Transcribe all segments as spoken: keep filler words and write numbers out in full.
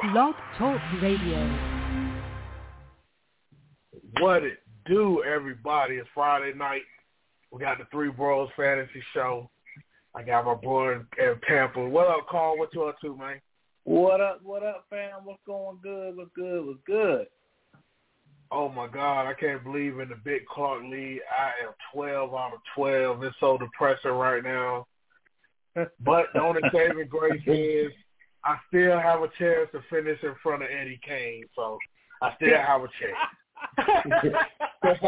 Blog Talk Radio. What it do, everybody? It's Friday night. We got the Three Bros Fantasy Show. I got my boy in Tampa. What up, Carl? What you up to, man? What up, what up, fam? What's going good? What's good? What's good? Oh, my God. I can't believe in the Big Clark lead. I am twelve out of twelve. It's so depressing right now. But the only saving grace is I still have a chance to finish in front of Eddie Kane. So I still have a chance.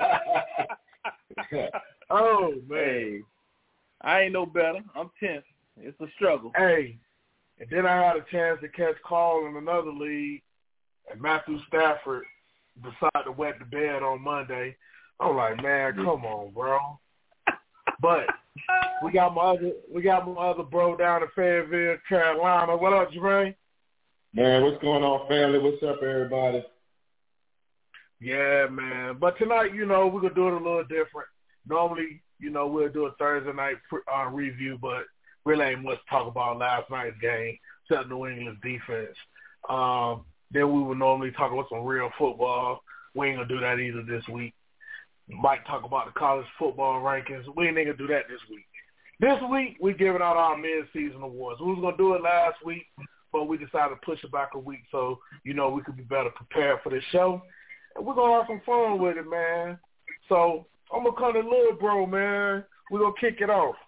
Oh, man. Hey, I ain't no better. I'm tenth. It's a struggle. Hey, and then I had a chance to catch Carl in another league, and Matthew Stafford decided to wet the bed on Monday. I'm like, man, come on, bro. But we got my other we got my other bro down in Fayetteville, Carolina. What up, Jermaine? Man, what's going on, family? What's up, everybody? Yeah, man. But tonight, you know, we're going to do it a little different. Normally, you know, we'll do a Thursday night uh, review, but really ain't much to talk about last night's game, except New England's defense. Um, then we would normally talk about some real football. We ain't going to do that either this week. Might talk about the college football rankings. We ain't going to do that this week. This week, we're giving out our mid-season awards. We was going to do it last week, but we decided to push it back a week so, you know, we could be better prepared for this show. And we're going to have some fun with it, man. So I'm going to call it little bro, man. We're going to kick it off.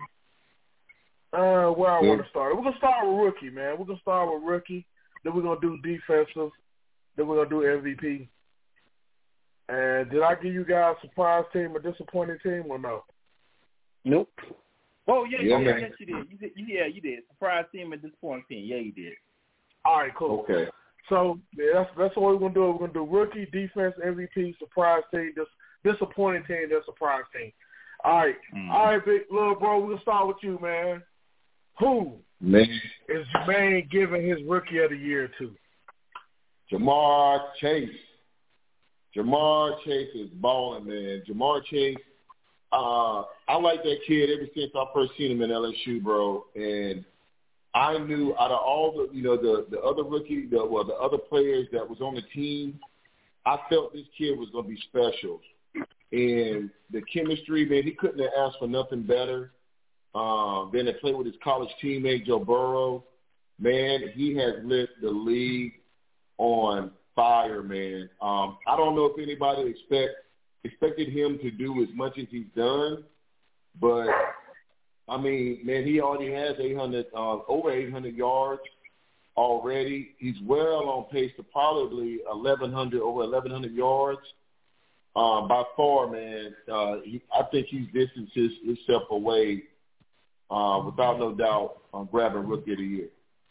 Uh, where I want to start. We're going to start with rookie, man. We're going to start with rookie. Then we're going to do defensive. Then we're going to do M V P. And did I give you guys a surprise team or disappointing team or no? Nope. Oh, yeah, yeah, yeah yes, you did. You did. Yeah, you did. Surprise team and disappointing team. Yeah, you did. All right, cool. Okay. So yeah, that's that's what we're gonna do. We're gonna do rookie, defense, M V P, surprise team, dis, disappointing team, then surprise team. All right, mm. all right, big little bro. We're gonna start with you, man. Who man. is Jermaine giving his rookie of the year to? Jamar Chase. Jamar Chase is balling, man. Jamar Chase. Uh, I like that kid ever since I first seen him in L S U, bro. And I knew out of all the, you know, the, the other rookie, the, well, the other players that was on the team, I felt this kid was going to be special. And the chemistry, man, he couldn't have asked for nothing better um, than to play with his college teammate, Joe Burrow. Man, he has lit the league on fire, man. Um, I don't know if anybody expect expected him to do as much as he's done, but I mean, man, he already has eight hundred, uh, over eight hundred yards already. He's well on pace to probably eleven hundred, over eleven hundred yards. Uh, by far, man, uh, he, I think he's distanced his, himself away, uh, without no doubt, on grabbing Rookie of the Year.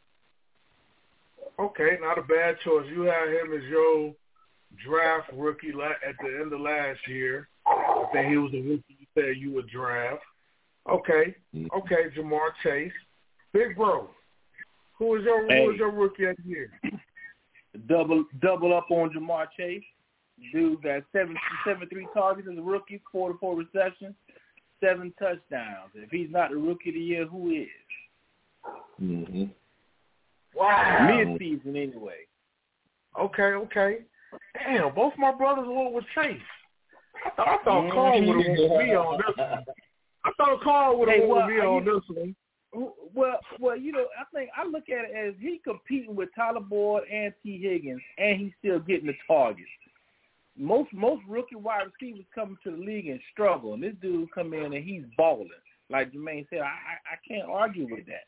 Okay, not a bad choice. You had him as your draft rookie at the end of last year. I think he was the rookie you said you would draft. Okay, okay, Jamar Chase. Big bro, who is your hey. who is your rookie of the year? Double double up on Jamar Chase. Dude got seven seventy-three targets as a rookie, forty-four receptions, seven touchdowns. If he's not the rookie of the year, who is? Mm-hmm. Wow. Mid-season anyway. Okay, okay. Damn, both my brothers went with Chase. I thought, I thought Carl would have went with me on this one. I thought Carl would have hey, went well, with me on this one. Well, well, you know, I think I look at it as he competing with Tyler Boyd and T. Higgins, and he's still getting the targets. Most most rookie wide receivers come to the league and struggle, and this dude come in and he's balling. Like Jermaine said, I I, I can't argue with that.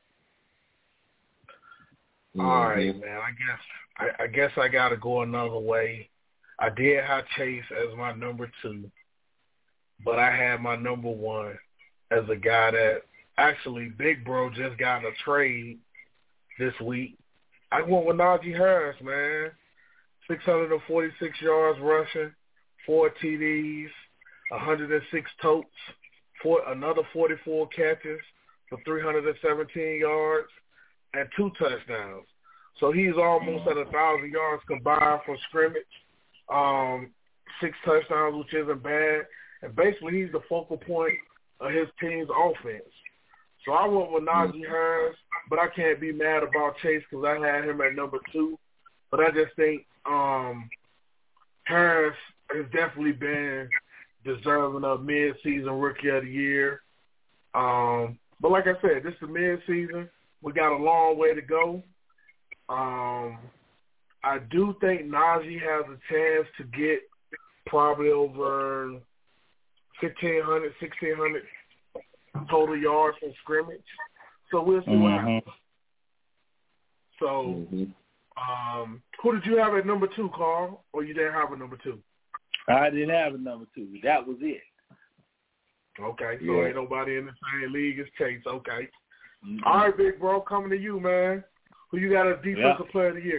All right, man. I guess I, I guess I got to go another way. I did have Chase as my number two, but I had my number one as a guy that actually Big Bro just got in a trade this week. I went with Najee Harris, man. six hundred forty-six yards rushing, four T Ds, one hundred six totes, four, another forty-four catches for three hundred seventeen yards, and two touchdowns. So he's almost at one thousand yards combined from scrimmage, um, six touchdowns, which isn't bad. And basically he's the focal point of his team's offense. So I went with Najee Harris, but I can't be mad about Chase because I had him at number two. But I just think um, Harris has definitely been deserving of mid-season Rookie of the Year. Um, but like I said, this is mid-season. We got a long way to go. Um, I do think Najee has a chance to get probably over fifteen hundred, sixteen hundred total yards from scrimmage. So we'll see mm-hmm. what happens. So mm-hmm. um, who did you have at number two, Carl? Or you didn't have a number two? I didn't have a number two. That was it. Okay, so yeah. Ain't nobody in the same league as Chase. Okay. Mm-hmm. All right, big bro, coming to you, man. Who you got as defensive yeah. player of the year?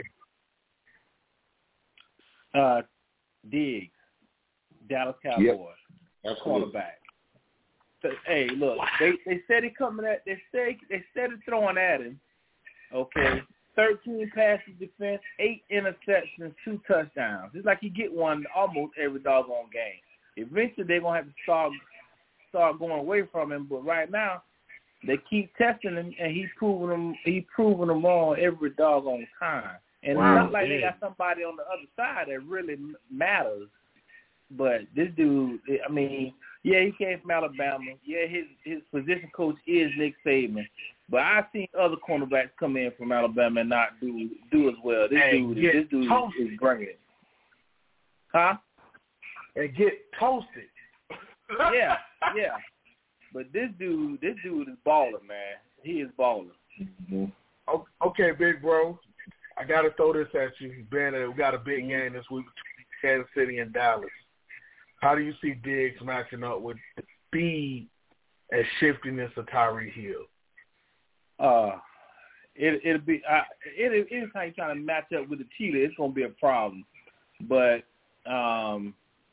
Uh, Diggs, Dallas Cowboys, yep. quarterback. So, hey, look, they they said it coming at they said they said it throwing at him. Okay, thirteen passes defense, eight interceptions, two touchdowns. It's like you get one almost every doggone game. Eventually, they're gonna have to start start going away from him. But right now, they keep testing him, and he proving them he proving them wrong every doggone time. And wow, it's not like man. They got somebody on the other side that really matters. But this dude, I mean, yeah, he came from Alabama. Yeah, his his position coach is Nick Saban. But I've seen other cornerbacks come in from Alabama and not do do as well. This hey, dude, this dude toasted. Is bringing it. Huh? And get toasted. yeah, yeah. But this dude, this dude is balling, man. He is balling. Mm-hmm. Okay, big bro. I got to throw this at you. Ben, we got a big game this week between Kansas City and Dallas. How do you see Diggs matching up with the speed and shiftiness of Tyreek Hill? Uh, it, it'll be uh, it, anytime you're trying to match up with the Cheetah, it's going to be a problem. But um,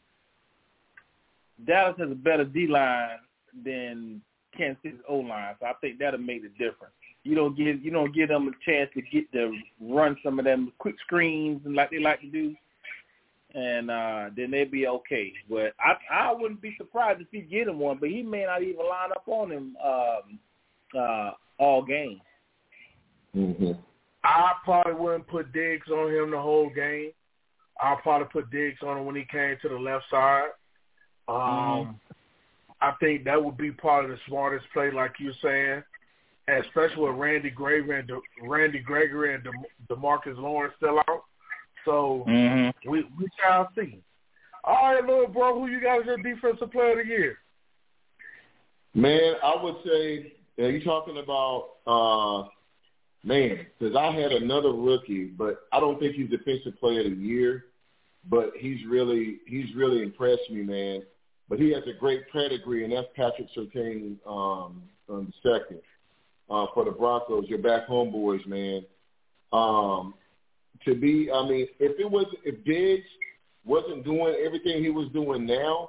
Dallas has a better D-line than Kansas City's O-line, so I think that'll make the difference. You don't give you don't give them a chance to get to run some of them quick screens and like they like to do, and uh, then they'd be okay. But I I wouldn't be surprised if he get him one, but he may not even line up on him um, uh, all game. Mm-hmm. I probably wouldn't put Diggs on him the whole game. I'll probably put Diggs on him when he came to the left side. Um, mm-hmm. I think that would be part of the smartest play, like you're saying. Especially with Randy Gregory and De, Randy Gregory and De, DeMarcus Lawrence still out. So mm-hmm. we we shall see. All right, little bro, who you got as your defensive player of the year? Man, I would say, are you talking about, uh, man, because I had another rookie, but I don't think he's defensive player of the year, but he's really he's really impressed me, man. But he has a great pedigree, and that's Patrick Surtain um, on the second. Uh, for the Broncos, your back home boys, man. Um, to be, I mean, if it was, if Diggs wasn't doing everything he was doing now,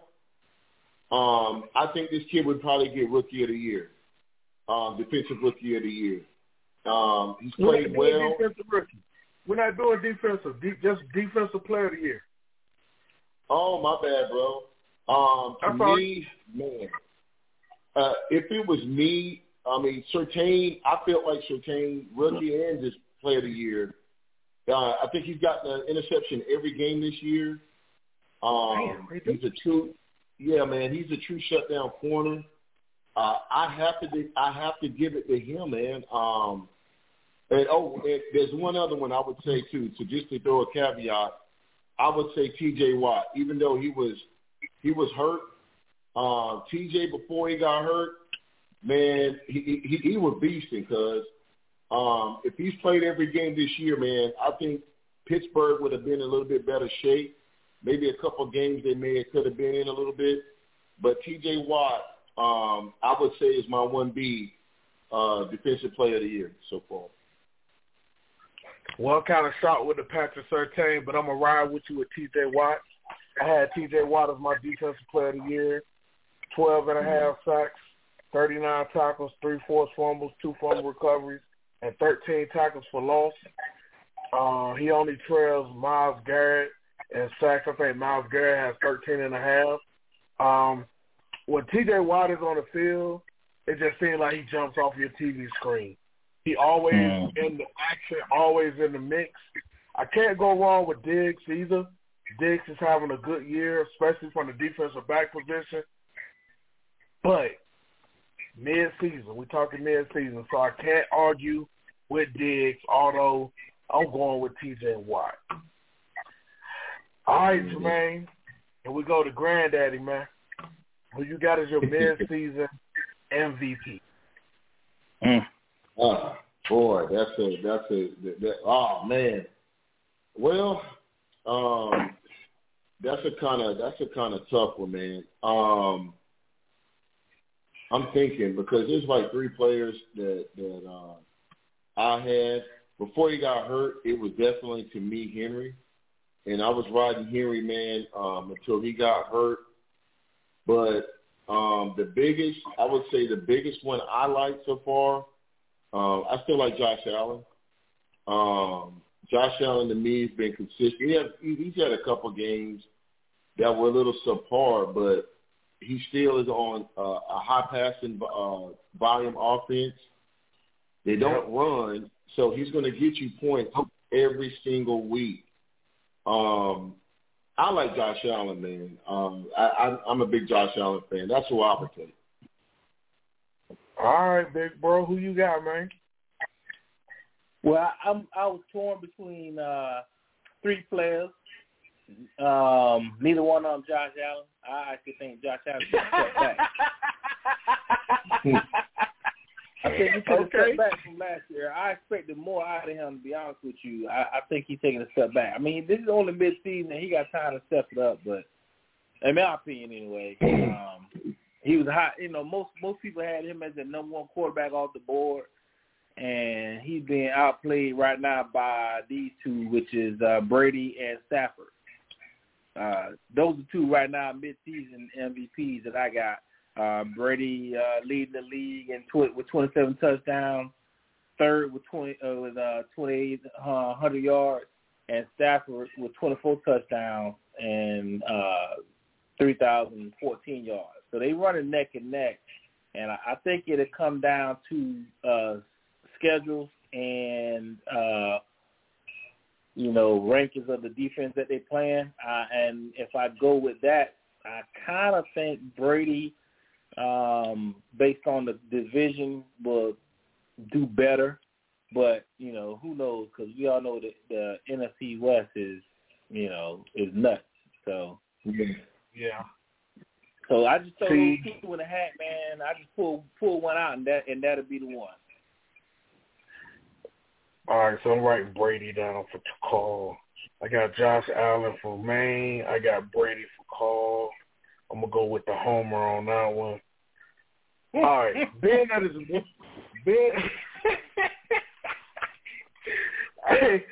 um, I think this kid would probably get Rookie of the Year, um, Defensive Rookie of the Year. Um, he's played We're well. Defensive rookie. We're not doing defensive, de- just defensive player of the year. Oh, my bad, bro. Um, to I'm me, man, uh, if it was me. I mean, Surtain, I felt like Surtain, rookie and just player of the year. Uh, I think he's gotten an interception every game this year. Um, Damn, he's a true, yeah, man, he's a true shutdown corner. Uh, I have to, I have to give it to him, man. Um, and oh, and there's one other one I would say too. So just to throw a caveat, I would say T J Watt, even though he was, he was hurt. Uh, T J before he got hurt. Man, he he, he was beasting because um, if he's played every game this year, man, I think Pittsburgh would have been in a little bit better shape. Maybe a couple of games they may have could have been in a little bit. But T J Watt, um, I would say, is my one B uh, defensive player of the year so far. Well, kind of shot with the Patrick Surtain, but I'm going to ride with you with T J Watt. I had T J Watt as my defensive player of the year, twelve and a half sacks, thirty-nine tackles, three forced fumbles, two fumble recoveries, and thirteen tackles for loss. Uh, he only trails Myles Garrett in sacks. I think Myles Garrett has thirteen and a half. Um, when T J Watt is on the field, it just seems like he jumps off your T V screen. He always mm. in the action, always in the mix. I can't go wrong with Diggs either. Diggs is having a good year, especially from the defensive back position. But mid-season, we're talking mid-season, so I can't argue with Diggs, although I'm going with T J Watt. All right, Jermaine, and we go to Granddaddy, man. Who you got as your mid-season M V P? Mm. Oh, boy, that's a that's a that, that, oh man. Well, um, that's a kind of that's a kind of tough one, man. Um, I'm thinking because there's like three players that that uh, I had before he got hurt. It was definitely to me Henry, and I was riding Henry, man, um, until he got hurt. But um, the biggest, I would say, the biggest one I like so far. Um, I still like Josh Allen. Um, Josh Allen to me has been consistent. He had, he's had a couple games that were a little subpar, but he still is on uh, a high passing uh, volume offense. They don't run, so he's going to get you points every single week. Um, I like Josh Allen, man. Um, I, I, I'm a big Josh Allen fan. That's who I would take. All right, big bro. Who you got, man? Well, I'm I was torn between uh, three players. Um, neither one of them Josh Allen. I actually think Josh Allen should step back. I think he took okay. a step back from last year. I expected more out of him, to be honest with you. I, I think he's taking a step back. I mean, this is only mid-season, and he got time to step it up, but in my opinion anyway, um, he was hot. You know, most most people had him as the number one quarterback off the board, and he's being outplayed right now by these two, which is uh, Brady and Stafford. Uh, those are two right now mid-season M V Ps that I got. Uh, Brady uh, leading the league in tw- with twenty-seven touchdowns, third with twenty uh, with uh, twenty-eight hundred yards, and Stafford with twenty-four touchdowns and uh, three thousand fourteen yards. So they running neck and neck, and I, I think it'll come down to uh, schedules and uh, you know rankings of the defense that they playing. Uh, and if I go with that, I kind of think Brady. Um, based on the division, will do better, but you know who knows? Because we all know that the N F C West is, you know, is nuts. So yeah. So I just throw those two in a hat, man. I just pull pull one out, and that and that'll be the one. All right, so I'm writing Brady down for call. I got Josh Allen for Maine. I got Brady for call. I'm going to go with the homer on that one. All right. Ben, that is Ben. hey,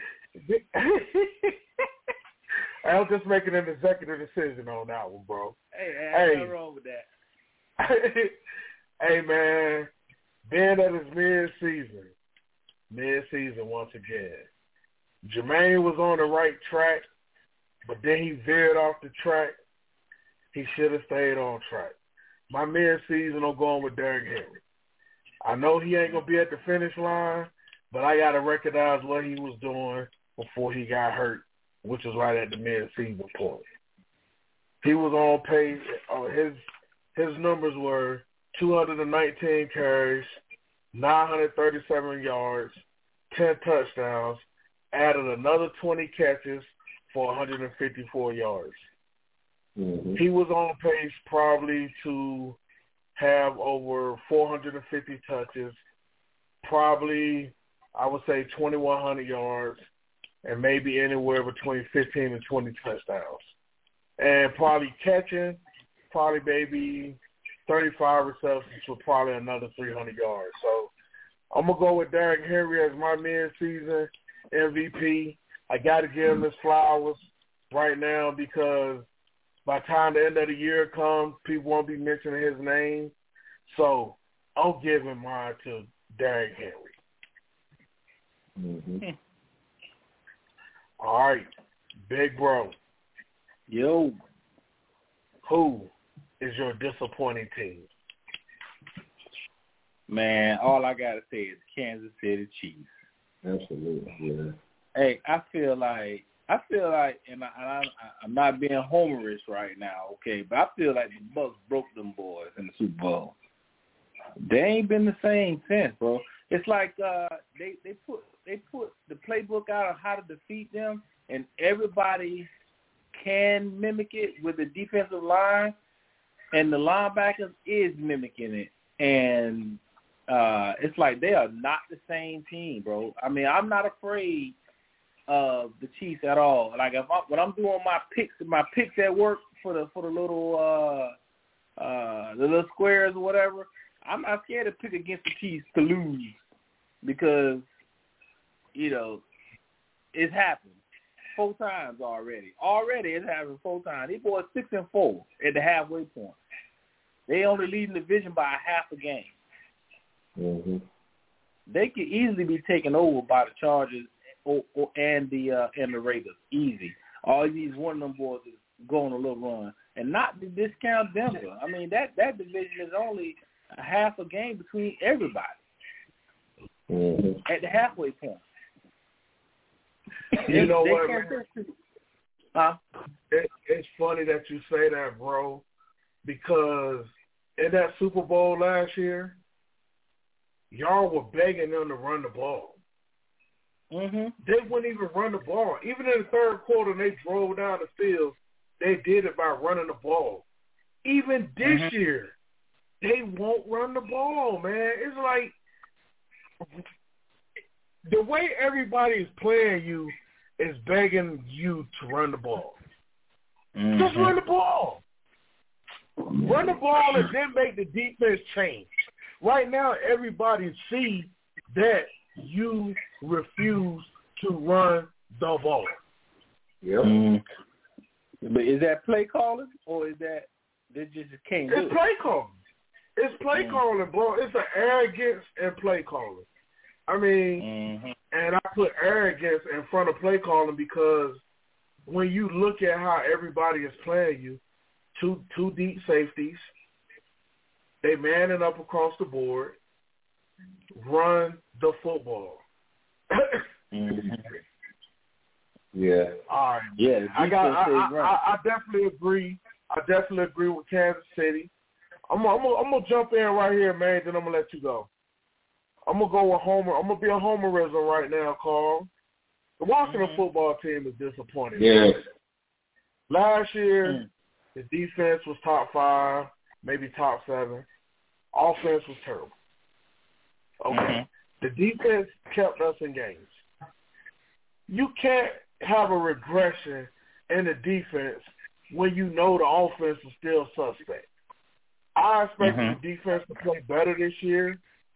I was just making an executive decision on that one, bro. Hey, hey, hey. Nothing wrong with that. Hey, man. Ben, that is mid-season. Mid-season once again. Jermaine was on the right track, but then he veered off the track. He should have stayed on track. My mid-season, I'm going with Derrick Henry. I know he ain't going to be at the finish line, but I got to recognize what he was doing before he got hurt, which was right at the mid-season point. He was on pace. Uh, his his numbers were two hundred nineteen carries, nine hundred thirty-seven yards, ten touchdowns, added another twenty catches for one hundred fifty-four yards. Mm-hmm. He was on pace probably to have over four hundred fifty touches, probably, I would say, twenty-one hundred yards, and maybe anywhere between fifteen and twenty touchdowns. And probably catching, probably maybe thirty-five receptions for probably another three hundred yards. So I'm going to go with Derrick Henry as my mid-season M V P. I got to give him his flowers right now because by the time the end of the year comes, people won't be mentioning his name. So I'll give him mine to Derrick Henry. Mm-hmm. All right, big bro. Yo. Who is your disappointing team? Man, all I gotta say is Kansas City Chiefs. Absolutely, yeah. Hey, I feel like I feel like, and, I, and I, I'm not being homerish right now, okay, but I feel like the Bucs broke them boys in the Super Bowl. They ain't been the same since, bro. It's like uh, they they put they put the playbook out on how to defeat them, and everybody can mimic it with the defensive line, and the linebackers is mimicking it, and uh, it's like they are not the same team, bro. I mean, I'm not afraid of the Chiefs at all. Like if I, when I'm doing my picks, my picks at work for the for the little uh, uh, the little squares or whatever, I'm not scared to pick against the Chiefs to lose because you know it's happened four times already. Already it's happened four times. These boys six and four at the halfway point. They only leading the division by a half a game. Mm-hmm. They could easily be taken over by the Chargers or, or, and the uh, and the Raiders. Easy. All these one of them boys is going a little run, and not to discount Denver. I mean that that division is only a half a game between everybody mm-hmm. at the halfway point. You know they what, can't man? Just, huh? It, it's funny that you say that, bro, because in that Super Bowl last year, y'all were begging them to run the ball. Mm-hmm. They wouldn't even run the ball. Even in the third quarter, they drove down the field. They did it by running the ball. Even this mm-hmm. year, they won't run the ball, man. It's like the way everybody is playing you is begging you to run the ball. Mm-hmm. Just run the ball. Run the ball and then make the defense change. Right now, everybody see that you refuse to run the ball. Yep. Mm-hmm. But is that play calling or is that they just can't do it? It's play calling. It's play mm-hmm. calling, bro. It's an arrogance and play calling. I mean, mm-hmm. and I put arrogance in front of play calling because when you look at how everybody is playing you, two two deep safeties, they manning up across the board, run the football. mm-hmm. Yeah. All right. Yeah, I got. I, I, I, I definitely agree. I definitely agree with Kansas City. I'm. I'm. I'm gonna jump in right here, man. Then I'm gonna let you go. I'm gonna go with Homer. I'm gonna be a homerism right now, Carl. The Washington mm-hmm. football team is disappointing. Yes. Last year, mm. the defense was top five, maybe top seven. Offense was terrible. Okay. Mm-hmm. The defense kept us in games. You can't have a regression in the defense when you know the offense is still suspect. I expect mm-hmm. the defense to play better this year,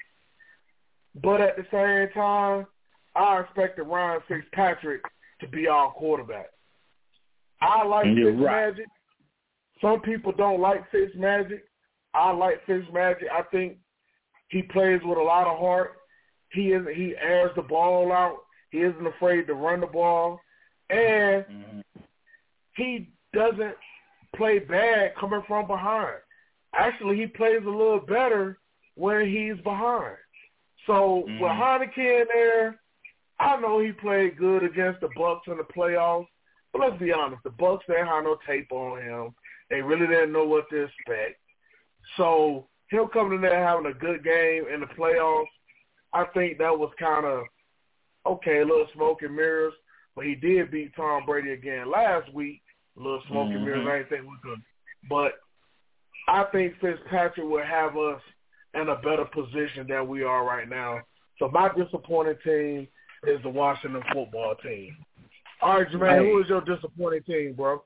but at the same time, I expect Ryan Fitzpatrick to be our quarterback. I like Fitzmagic. Right. Some people don't like Fitzmagic. I like Fitzmagic. I think he plays with a lot of heart. He is he airs the ball out. He isn't afraid to run the ball, and mm-hmm. he doesn't play bad coming from behind. Actually, he plays a little better when he's behind. So mm-hmm. with Heineken there, I know he played good against the Bucs in the playoffs. But let's be honest, the Bucs didn't have no tape on him. They really didn't know what to expect. So him coming in there having a good game in the playoffs, I think that was kind of, okay, a little smoke and mirrors. But he did beat Tom Brady again last week. A little smoke mm-hmm. and mirrors, I didn't think we could. But I think Fitzpatrick will have us in a better position than we are right now. So my disappointing team is the Washington football team. All right, Jermaine, who is your disappointing team, bro?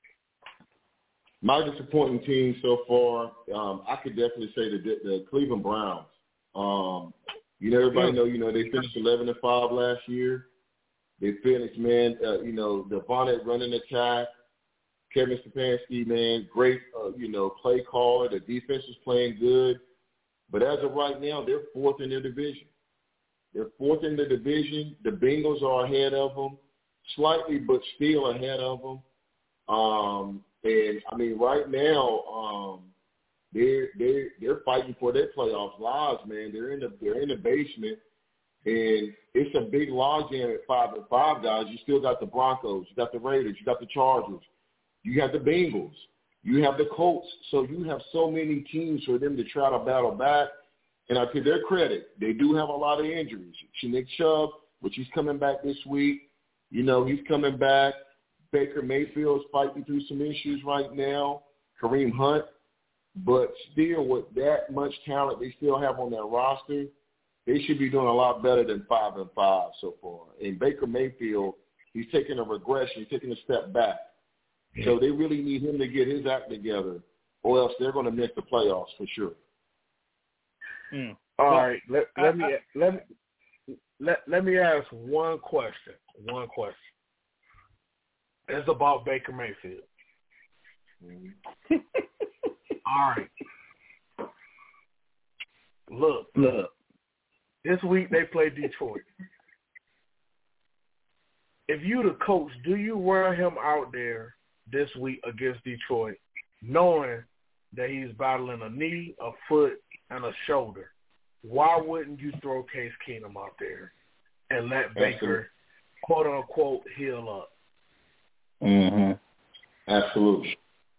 My disappointing team so far, um, I could definitely say the, the Cleveland Browns. Um, you know, everybody know, you know, they finished eleven and five last year. They finished, man, uh, you know, the Bonnet running attack. Kevin Stefanski, man, great, uh, you know, play caller. The defense is playing good. But as of right now, they're fourth in their division. They're fourth in the division. The Bengals are ahead of them, slightly but still ahead of them. Um, and, I mean, right now, um, they're they they're fighting for their playoff lives, man. They're in the they're in the basement, and it's a big logjam at five and five, guys. You still got the Broncos, you got the Raiders, you got the Chargers, you have the Bengals, you have the Colts. So you have so many teams for them to try to battle back. And I to their credit, they do have a lot of injuries. Nick Chubb, which he's coming back this week. You know, he's coming back. Baker Mayfield's fighting through some issues right now. Kareem Hunt. But still, with that much talent they still have on their roster, they should be doing a lot better than five and five so far. And Baker Mayfield, he's taking a regression. He's taking a step back. So they really need him to get his act together, or else they're going to miss the playoffs for sure. Mm. All right, let, let me let me let, let me ask one question. One question. It's about Baker Mayfield. Mm. All right. Look, look. This week they play Detroit. If you the coach, do you run him out there this week against Detroit, knowing that he's battling a knee, a foot, and a shoulder? Why wouldn't you throw Case Keenum out there and let Baker, quote unquote, heal up? Mm-hmm. Absolutely.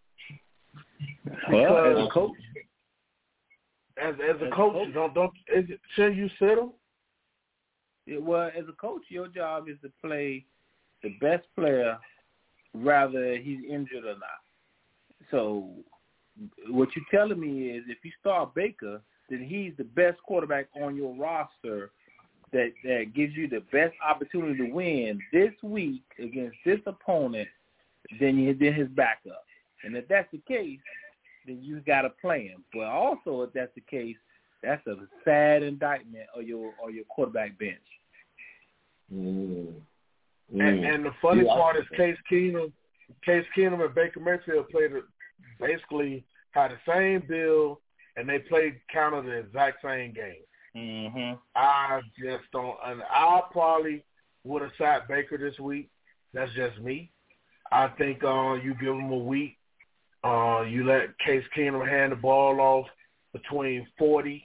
Well, as a coach, as as a as coach, coach, don't don't is it, shouldn't you sit him? It, well, as a coach, your job is to play the best player, rather he's injured or not. So, what you're telling me is, if you start Baker, then he's the best quarterback on your roster that, that gives you the best opportunity to win this week against this opponent than, you, than his backup. And if that's the case, then you got to play him. But also, if that's the case, that's a sad indictment of your or your quarterback bench. Mm. Mm. And, and the funny yeah, part is Case Keenum, Case Keenum and Baker Mayfield played basically had the same bill, and they played kind of the exact same game. Mm-hmm. I just don't. And I probably would have sat Baker this week. That's just me. I think uh, you give him a week. Uh, you let Case Keenum hand the ball off between forty.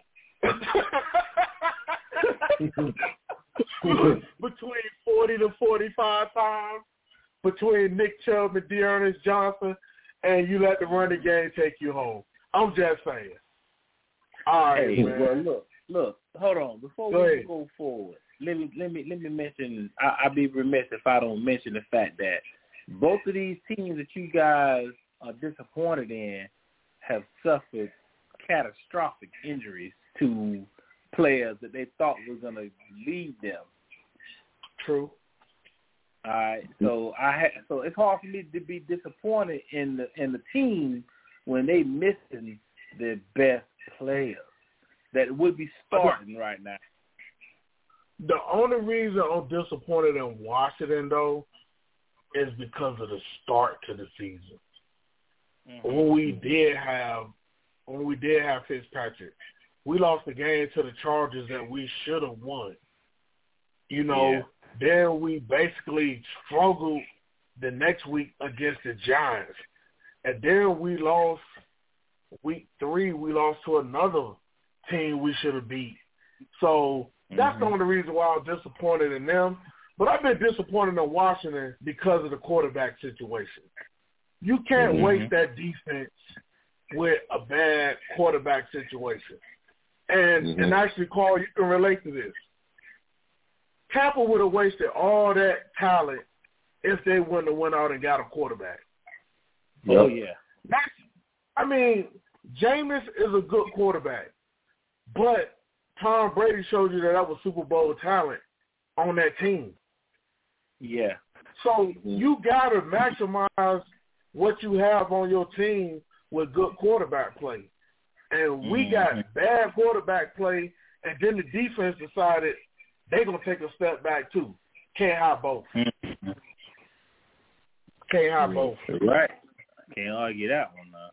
between forty to forty-five times between Nick Chubb and Dearness Johnson, and you let the running game take you home. I'm just saying. All right, hey, man. Well, look, look, hold on. Before go we ahead. go forward, let me let me let me mention. I, I'd be remiss if I don't mention the fact that both of these teams that you guys are disappointed in have suffered catastrophic injuries to players that they thought were going to lead them. True. All right, so I ha- so it's hard for me to be disappointed in the in the team when they missing their best players that would be starting right now. The only reason I'm disappointed in Washington though is because of the start to the season. Mm-hmm. When we did have when we did have Fitzpatrick, we lost the game to the Chargers that we should have won. You know, yeah. Then we basically struggled the next week against the Giants. And then we lost week three, we lost to another team we should have beat. So that's mm-hmm. the only reason why I'm disappointed in them. But I've been disappointed in Washington because of the quarterback situation. You can't mm-hmm. waste that defense with a bad quarterback situation. And mm-hmm. and actually, Carl, you can relate to this. Tampa would have wasted all that talent if they wouldn't have went out and got a quarterback. Yep. Oh, yeah. That's, I mean, Jameis is a good quarterback, but Tom Brady showed you that that was Super Bowl talent on that team. Yeah. So mm-hmm. you got to maximize what you have on your team with good quarterback play. And we mm-hmm. got bad quarterback play, and then the defense decided they're going to take a step back too. Can't have both. Mm-hmm. Can't have both. Right. Can't argue that one, though.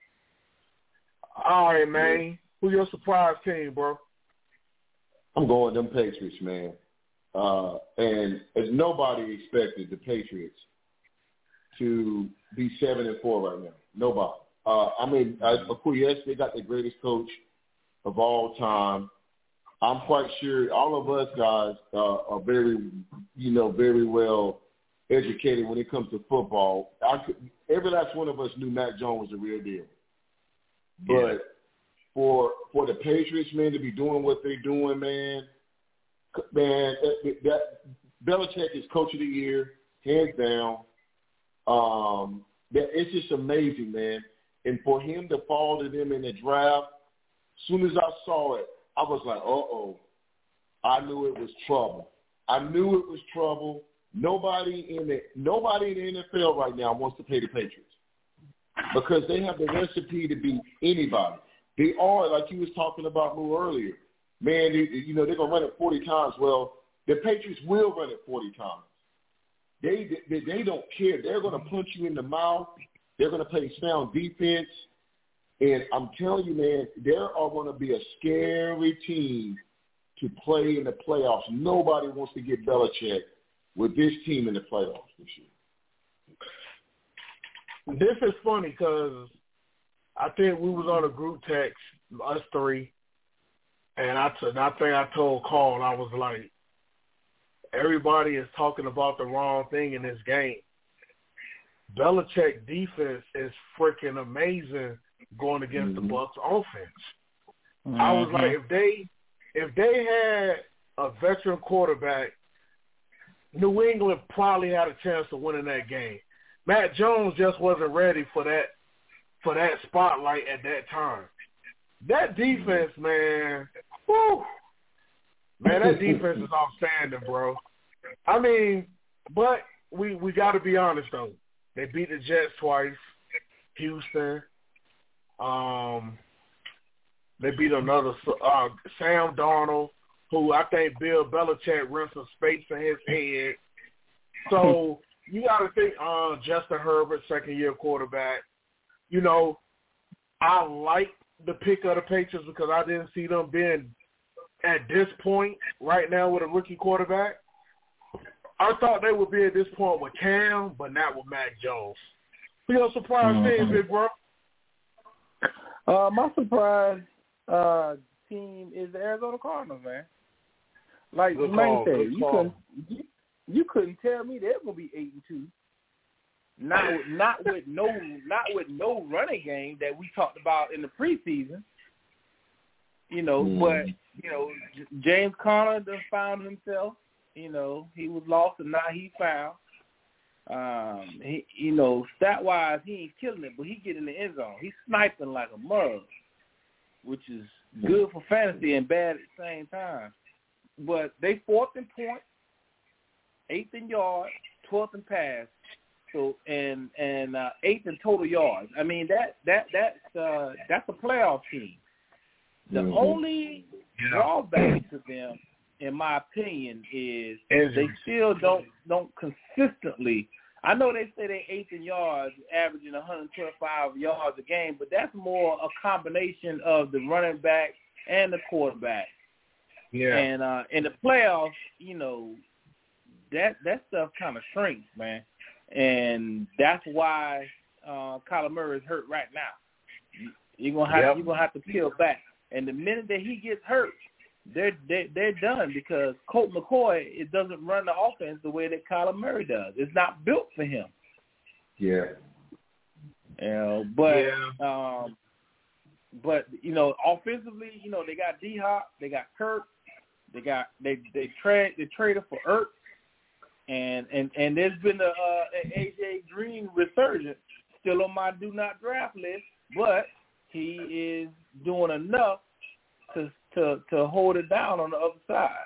All right, man. Who's your surprise team, bro? I'm going them Patriots, man. Uh, and as nobody expected the Patriots to be seven and four right now. Nobody. Uh, I mean, I, of course, yes, they got the greatest coach of all time. I'm quite sure all of us guys uh, are very, you know, very well educated when it comes to football. I could, every last one of us knew Mac Jones was the real deal. But yeah. for for the Patriots, man, to be doing what they're doing, man, man, that, that Belichick is coach of the year, hands down. Um, that it's just amazing, man. And for him to fall to them in the draft, as soon as I saw it, I was like, uh-oh. I knew it was trouble. I knew it was trouble. Nobody in the nobody in the N F L right now wants to play the Patriots because they have the recipe to beat anybody. They are, like you was talking about a little earlier. Man, they, you know, they're going to run it forty times. Well, the Patriots will run it forty times. They, they, they don't care. They're going to punch you in the mouth. They're going to play sound defense. And I'm telling you, man, there are going to be a scary team to play in the playoffs. Nobody wants to get Belichick with this team in the playoffs this year. This is funny because I think we was on a group text, us three, and I, t- I think I told Carl, I was like, everybody is talking about the wrong thing in this game. Belichick defense is freaking amazing going against mm-hmm. the Bucs offense. Mm-hmm. I was like, if they if they had a veteran quarterback, New England probably had a chance of winning that game. Matt Jones just wasn't ready for that for that spotlight at that time. That defense, man, whew, man, that defense is outstanding, bro. I mean, but we we got to be honest though. They beat the Jets twice, Houston. Um, they beat another uh, Sam Darnold, who I think Bill Belichick ran some space in his head. So you got to think uh, Justin Herbert, second-year quarterback. You know, I like the pick of the Patriots because I didn't see them being at this point right now with a rookie quarterback. I thought they would be at this point with Cam, but not with Mac Jones. You know, surprise mm-hmm. team, big bro. Uh, my surprise uh, team is the Arizona Cardinals, man. Like good man call, said, you call. couldn't you, you couldn't tell me they're gonna be eight and two. Not with, not with no not with no running game that we talked about in the preseason. You know, mm. but you know, James Conner done found himself. You know, he was lost and now he found. Um, he, you know, stat wise, he ain't killing it, but he get in the end zone. He's sniping like a mug, which is good for fantasy and bad at the same time. But they fourth in points, eighth in yards, twelfth in pass, so and and uh, eighth in total yards. I mean that that that's uh, that's a playoff team. The mm-hmm. only drawback to them, in my opinion, is they still don't don't consistently. I know they say they eighth in yards, averaging one hundred twenty-five yards a game, but that's more a combination of the running back and the quarterback. Yeah. And uh, in the playoffs, you know, that that stuff kind of shrinks, man, and that's why uh, Kyler Murray is hurt right now. You're gonna have yep. you're gonna have to peel back, and the minute that he gets hurt, they're they're, they're done because Colt McCoy it doesn't run the offense the way that Kyler Murray does. It's not built for him. Yeah. You know, but yeah. um, but you know, offensively, you know, they got D Hop, they got Kirk, they got they they trade they traded for Ertz, and and and there's been a, uh, an A J Green resurgence still on my do not draft list, but he is doing enough to to to hold it down on the other side.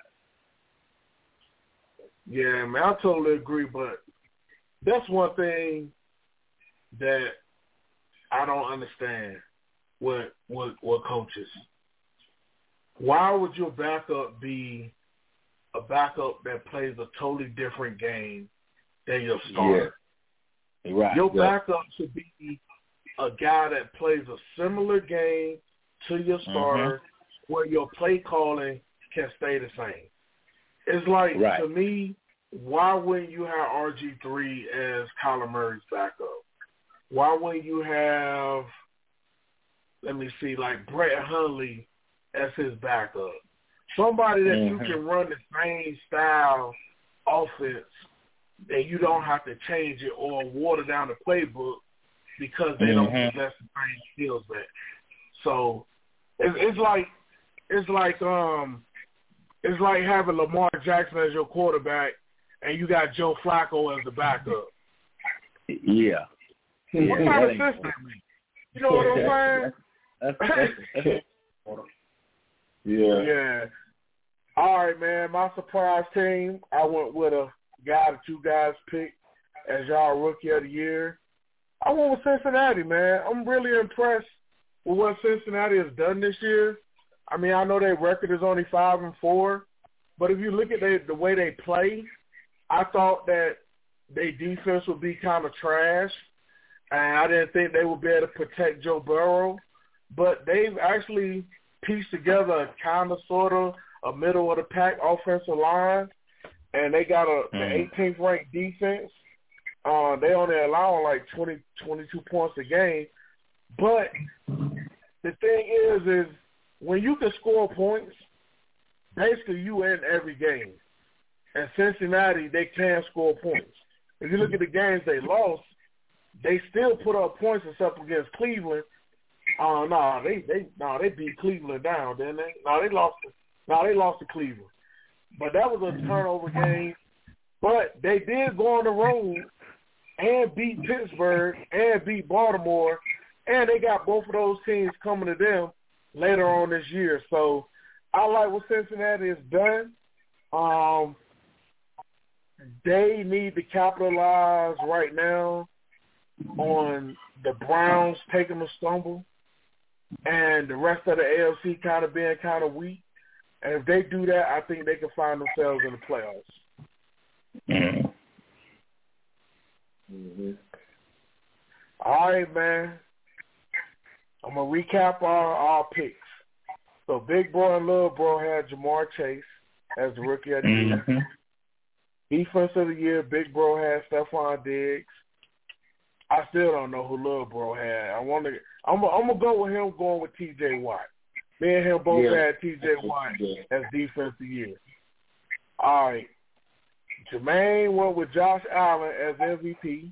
Yeah, man, I totally agree, but that's one thing that I don't understand with with, with coaches. Why would your backup be a backup that plays a totally different game than your starter? Yeah. Right. Your yeah. backup should be a guy that plays a similar game to your starter, mm-hmm. where your play calling can stay the same. It's like, right. to me, why wouldn't you have R G three as Kyler Murray's backup? Why wouldn't you have let me see, like Brett Hundley as his backup. Somebody that mm-hmm. you can run the same style offense and you don't have to change it or water down the playbook because they mm-hmm. don't possess the same skills back. So it's, it's like it's like um it's like having Lamar Jackson as your quarterback and you got Joe Flacco as the backup. Yeah. What yeah, kind of system that mean? You know what I'm saying? That's, that's, that's, yeah. Yeah. All right, man. My surprise team, I went with a guy that you guys picked as y'all rookie of the year. I went with Cincinnati, man. I'm really impressed with what Cincinnati has done this year. I mean, I know their record is only five and four, but if you look at they, the way they play, I thought that their defense would be kind of trash, and I didn't think they would be able to protect Joe Burrow. But they've actually pieced together a kind of, sort of, a middle-of-the-pack offensive line, and they got a mm-hmm. the eighteenth ranked defense. Uh, they only allow like twenty, twenty-two points a game. But the thing is, is when you can score points, basically you win every game. And Cincinnati, they can score points. If you look at the games they lost, they still put up points except against Cleveland. Oh, uh, no, nah, they they no, nah, they beat Cleveland down, didn't they? No, nah, they lost. No, nah, they lost to Cleveland. But that was a turnover game. But they did go on the road and beat Pittsburgh and beat Baltimore, and they got both of those teams coming to them later on this year. So I like what Cincinnati has done. Um, they need to capitalize right now on the Browns taking a stumble and the rest of the A F C kind of being kind of weak. And if they do that, I think they can find themselves in the playoffs. Mm-hmm. Mm-hmm. All right, man. I'm going to recap our, our picks. So Big Bro and Little Bro had Jamar Chase as the rookie of the year. Mm-hmm. Defense of the year, Big Bro had Stephon Diggs. I still don't know who Little Bro had. I want to. I'm gonna go with him going with T J Watt. Me and him both yeah. had T J Watt as defense of the year. All right. Jermaine went with Josh Allen as M V P.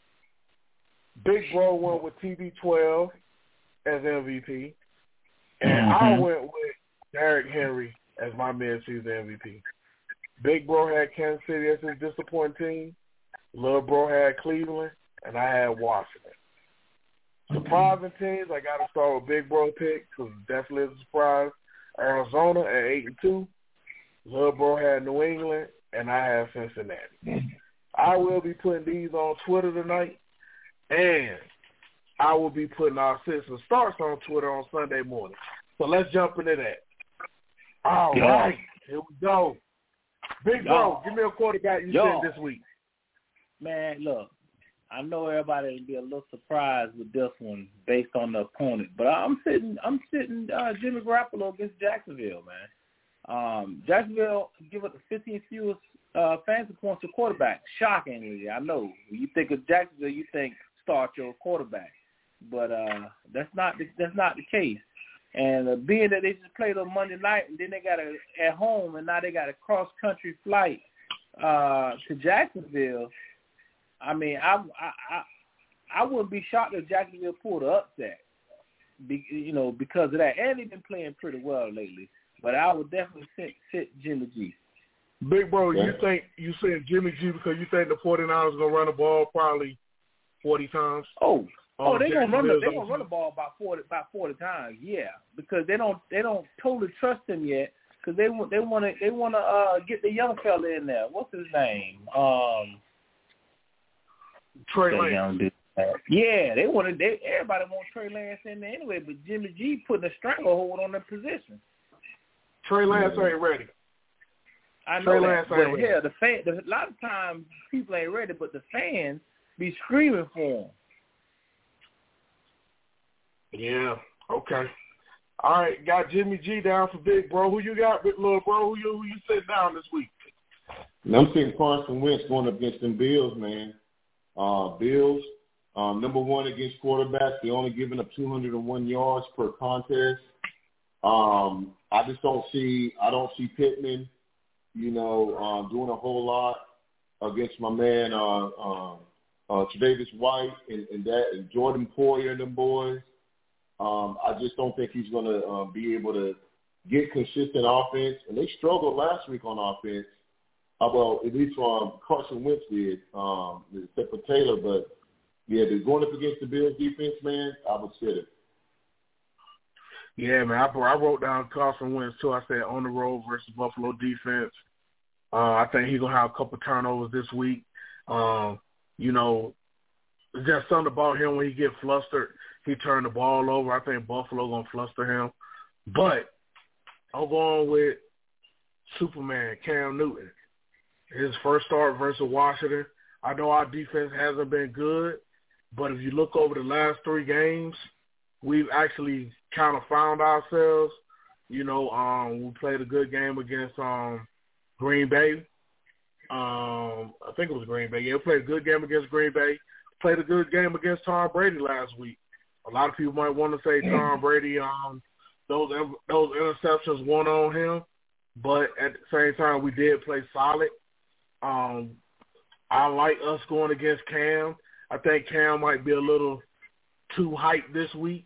Big Bro went with T B twelve as M V P. And mm-hmm. I went with Derrick Henry as my mid-season M V P. Big Bro had Kansas City as his disappointing team. Little Bro had Cleveland. And I had Washington. Surprising teams, I got to start with Big Bro pick because it definitely is a surprise. Arizona at eight and two. Little Bro had New England, and I had Cincinnati. I will be putting these on Twitter tonight, and I will be putting our season starts on Twitter on Sunday morning. So let's jump into that. All Yo. right, here we go. Big Yo. Bro, give me a quarterback you Yo. said this week. Man, look. I know everybody will be a little surprised with this one based on the opponent, but I'm sitting, I'm sitting uh, Jimmy Garoppolo against Jacksonville, man. Um, Jacksonville give up the fifteenth fewest uh, fantasy points to quarterback. Shockingly, I know. When you think of Jacksonville, you think start your quarterback, but uh, that's not the, that's not the case. And uh, being that they just played on Monday night and then they got a at home and now they got a cross country flight uh, to Jacksonville. I mean, I, I I I wouldn't be shocked if Jacksonville pulled an upset, be, you know, because of that. And they've been playing pretty well lately. But I would definitely sit, sit Jimmy G. Big Bro, yeah. you think you said Jimmy G because you think the 49ers going to run the ball probably forty times? Oh, oh, they're going to run the they gonna run the ball about forty about forty times. Yeah, because they don't they don't totally trust him yet. Because they want they want to they want to uh, get the young fella in there. What's his name? Um. Trey Lance. Yeah, they wanted. They, everybody wants Trey Lance in there anyway, but Jimmy G putting a stranglehold on that position. Trey Lance ain't ready. I know Trey that, Lance but ain't ready. yeah, the fan. The, a lot of times people ain't ready, but the fans be screaming for him. Yeah. Okay. All right, got Jimmy G down for Big Bro. Who you got, Big Little Bro? Who you who you sitting down this week? And I'm seeing Carson Wentz going up against them Bills, man. Uh, Bills, Um, number one against quarterbacks. They're only giving up two hundred one yards per contest. Um, I just don't see I don't see Pittman, you know, um, doing a whole lot against my man uh, uh, uh, Tre'Davious White and, and that and Jordan Poyer and them boys. Um, I just don't think he's going to uh, be able to get consistent offense. And they struggled last week on offense. Uh, well, at least um, Carson Wentz did, um, except for Taylor. But, yeah, they're going up against the Bills defense, man, I would sit it. Yeah, man, I, I wrote down Carson Wentz, too. I said on the road versus Buffalo defense. Uh, I think he's going to have a couple turnovers this week. Um, you know, there's just something about him when he gets flustered. He turned the ball over. I think Buffalo going to fluster him. But I'm going with Superman, Cam Newton. His first start versus Washington. I know our defense hasn't been good, but if you look over the last three games, we've actually kind of found ourselves. You know, um, we played a good game against um, Green Bay. Um, I think it was Green Bay. Yeah, we played a good game against Green Bay. Played a good game against Tom Brady last week. A lot of people might want to say Tom Brady, um, those those interceptions won on him, but at the same time, we did play solid. Um, I like us going against Cam. I think Cam might be a little too hyped this week.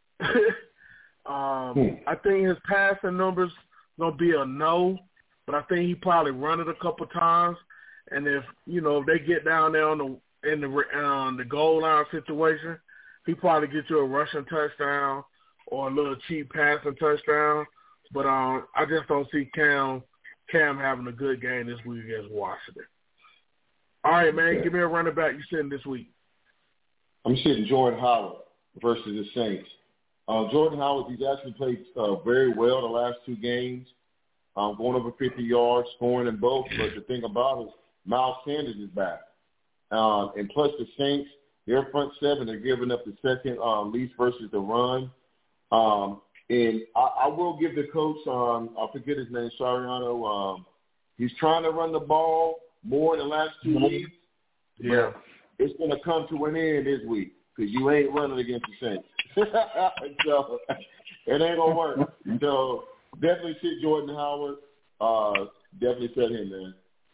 um, hmm. I think his passing numbers gonna be a no, but I think he probably run it a couple times. And if you know if they get down there on the in the um, the goal line situation, he probably get you a rushing touchdown or a little cheap passing touchdown. But um, I just don't see Cam Cam having a good game this week against Washington. All right, man, okay. Give me a running back you sitting this week. I'm sitting Jordan Howard versus the Saints. Uh, Jordan Howard, he's actually played uh, very well the last two games, um, going over fifty yards, scoring in both. But the thing about it is Miles Sanders is back. Um, and plus the Saints, their front seven are giving up the second um, least versus the run. Um, and I, I will give the coach, um, I forget his name, Soriano, um, he's trying to run the ball more in the last two mm-hmm. weeks. Yeah. It's going to come to an end this week because you ain't running against the Saints. So it ain't going to work. So definitely sit Jordan Howard. Uh, definitely sit him, man.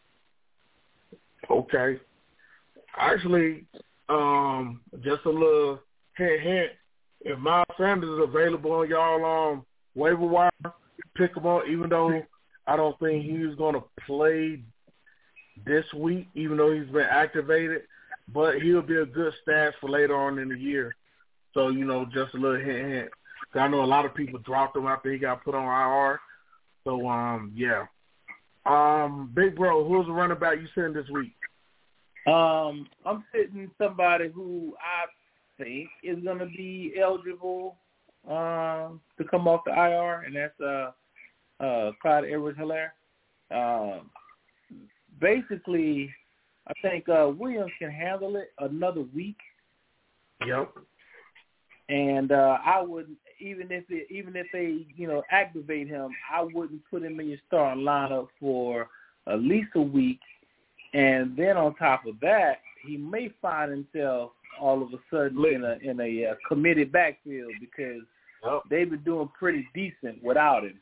Okay. Actually, um, just a little hint, hint. If Miles Sanders is available on y'all on waiver wire, pick him up, even though I don't think he's going to play this week, even though he's been activated. But he'll be a good stash for later on in the year. So, you know, just a little hint, hint. I know a lot of people dropped him after he got put on I R. So, um, yeah. Um, Big Bro, who's the running back you sitting this week? Um, I'm sitting somebody who I think is going to be eligible um, to come off the I R, and that's uh, uh, Clyde Edwards-Helaire. Uh, basically, I think uh, Williams can handle it another week. Yep. And uh, I wouldn't, even if it, even if they, you know, activate him, I wouldn't put him in your starting lineup for at least a week. And then on top of that, he may find himself all of a sudden in a in a uh, committed backfield because yep. they've been doing pretty decent without him.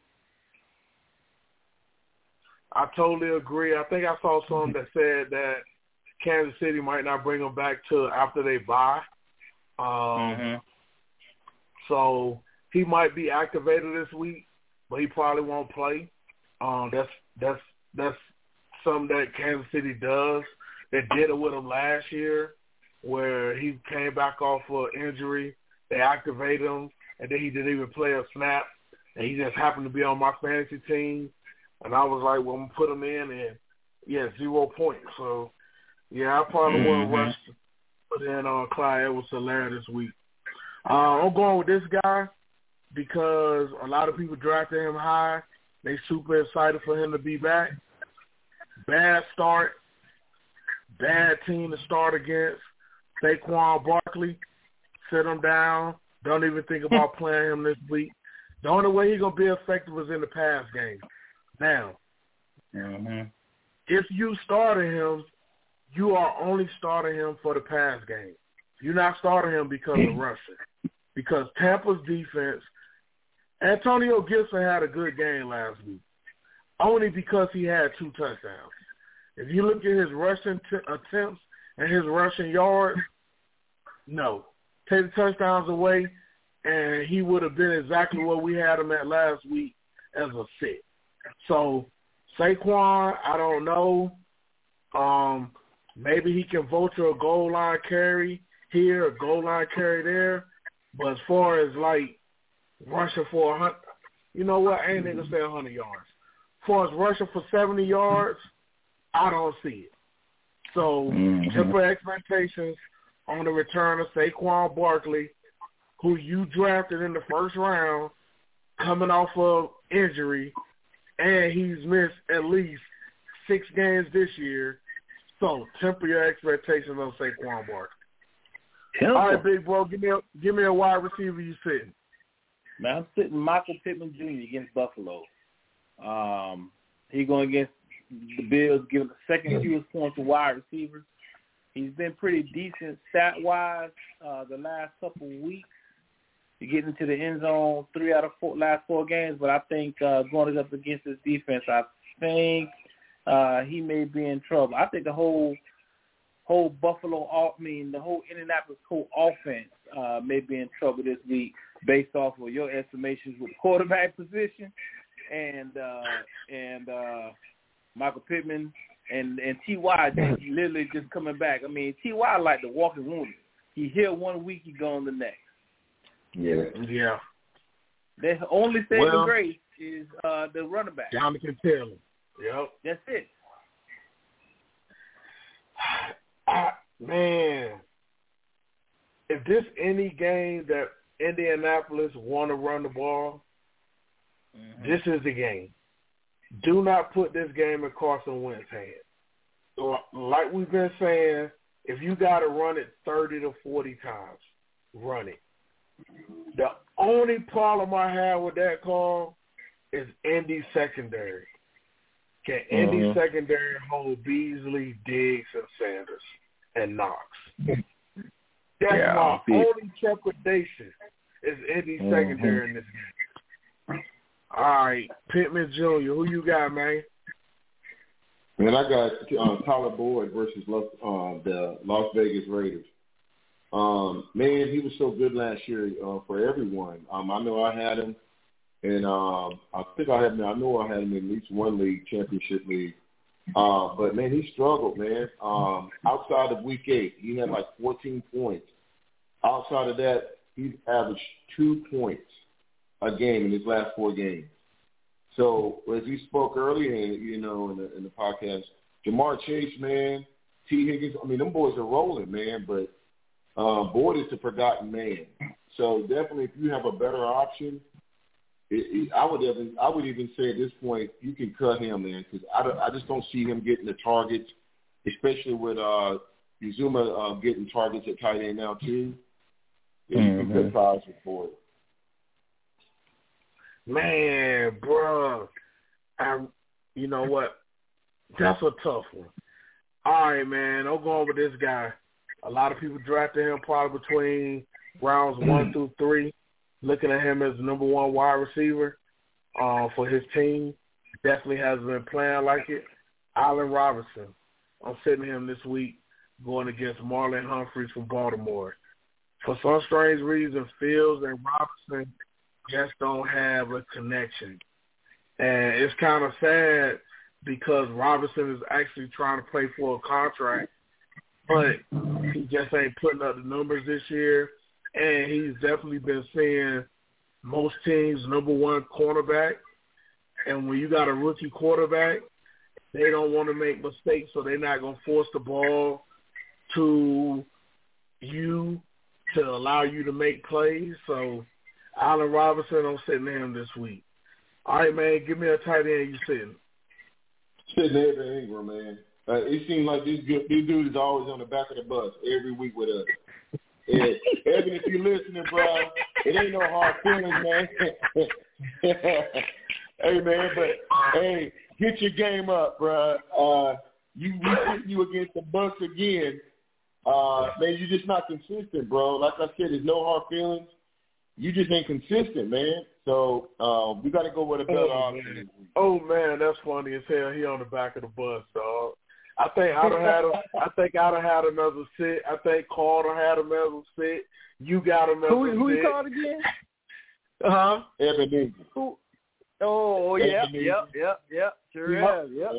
I totally agree. I think I saw something that said that Kansas City might not bring him back till after they bye. Um, mm-hmm. So he might be activated this week, but he probably won't play. Um, that's that's that's something that Kansas City does. They did it with him last year, where he came back off of injury. They activated him, and then he didn't even play a snap, and he just happened to be on my fantasy team. And I was like, well, I'm going to put him in, and, yeah, zero points. So, yeah, I probably mm-hmm. won't rush to put in on uh, Clyde Edwards-Helaire this week. Uh, I'm going with this guy because a lot of people drafted him high. They super excited for him to be back. Bad start, bad team to start against. Saquon Barkley, sit him down. Don't even think about playing him this week. The only way he's going to be effective is in the pass game. Now, mm-hmm. if you started him, you are only starting him for the pass game. You're not starting him because of rushing. Because Tampa's defense, Antonio Gibson had a good game last week, only because he had two touchdowns. If you look at his rushing t- attempts and his rushing yards, no. Take the touchdowns away, and he would have been exactly where we had him at last week as a sit. So Saquon, I don't know. Um, maybe he can vulture a goal line carry here, a goal line carry there. But as far as, like, rushing for a hundred, you know what? I ain't going to say one hundred yards. As far as rushing for seventy yards, I don't see it. So mm-hmm. temper expectations on the return of Saquon Barkley, who you drafted in the first round, coming off of injury, and he's missed at least six games this year. So temper your expectations on Saquon Barkley. All right, big bro, give me a, give me a wide receiver you sitting. Man, I'm sitting Michael Pittman Junior against Buffalo. Um, he's going against the Bills, giving the second fewest points to wide receivers. He's been pretty decent stat-wise uh, the last couple of weeks. He's getting into the end zone three out of four last four games, but I think uh, going up against his defense, I think uh, he may be in trouble. I think the whole whole Buffalo, I mean, the whole Indianapolis Colts offense uh, may be in trouble this week based off of your estimations with the quarterback position and uh, and uh, Michael Pittman and, and T Y just literally just coming back. I mean, T Y like the walking wounded. He here one week, he gone the next. Yeah. Yeah. The only saving well, grace is uh, the running back. Jonathan Taylor. Yep. That's it. I, man, if this any game that Indianapolis want to run the ball, mm-hmm. this is the game. Do not put this game in Carson Wentz's hands. So, like we've been saying, if you got to run it thirty to forty times, run it. The only problem I have with that call is Indy's secondary. Can Indy mm-hmm. secondary hold Beasley, Diggs, and Sanders and Knox? That's yeah, my only trepidation is Indy mm-hmm. secondary in this game. All right, Pittman Junior, who you got, man? Man, I got uh, Tyler Boyd versus Los, uh, the Las Vegas Raiders. Um, man, he was so good last year uh, for everyone. Um, I know I had him. And um, I think I had, I know I had him in at least one league, championship league. Uh, but, man, he struggled, man. Um, outside of week eight, he had like fourteen points. Outside of that, he's averaged two points a game in his last four games. So, as we spoke earlier, you know, in the, in the podcast, Jamar Chase, man, T. Higgins, I mean, them boys are rolling, man. But uh, Boyd is the forgotten man. So, definitely, if you have a better option, It, it, I would even I would even say at this point you can cut him, man, because I, I just don't see him getting the targets, especially with uh, Uzuma uh, getting targets at tight end now too. Yeah, mm-hmm. You can cut ties with Boyd. Man, bro, I you know what? That's a tough one. All right, man, I'm going with this guy. A lot of people drafted him probably between rounds one through three. Looking at him as the number one wide receiver uh, for his team. Definitely hasn't been playing like it. Allen Robinson. I'm sitting him this week going against Marlon Humphreys from Baltimore. For some strange reason, Fields and Robinson just don't have a connection. And it's kind of sad because Robinson is actually trying to play for a contract, but he just ain't putting up the numbers this year. And he's definitely been seeing most teams' number one cornerback. And when you got a rookie quarterback, they don't want to make mistakes, so they're not going to force the ball to you to allow you to make plays. So, Allen Robinson, I'm sitting him this week. All right, man, give me a tight end you sitting. Sitting Evan Ingram, man. Uh, it seems like this, this dude is always on the back of the bus every week with us. Yeah, Evan, if you're listening, bro, it ain't no hard feelings, man. Hey, man, but, hey, get your game up, bro. Uh, you we put you against the Bucs again, Uh, man, you're just not consistent, bro. Like I said, there's no hard feelings. You just ain't consistent, man. So uh, we got to go with a better oh, option. Man. Oh man, that's funny as hell. He on the back of the bus, dog. I think I'd have had. A, I think I'd have had another sit. I think Carter had another sit. You got another who, sit. Who he called again? Uh huh. Ebenezer. Who? Oh yeah, Ebenezer. yep, yep, yep. Sure Yep. has, yep.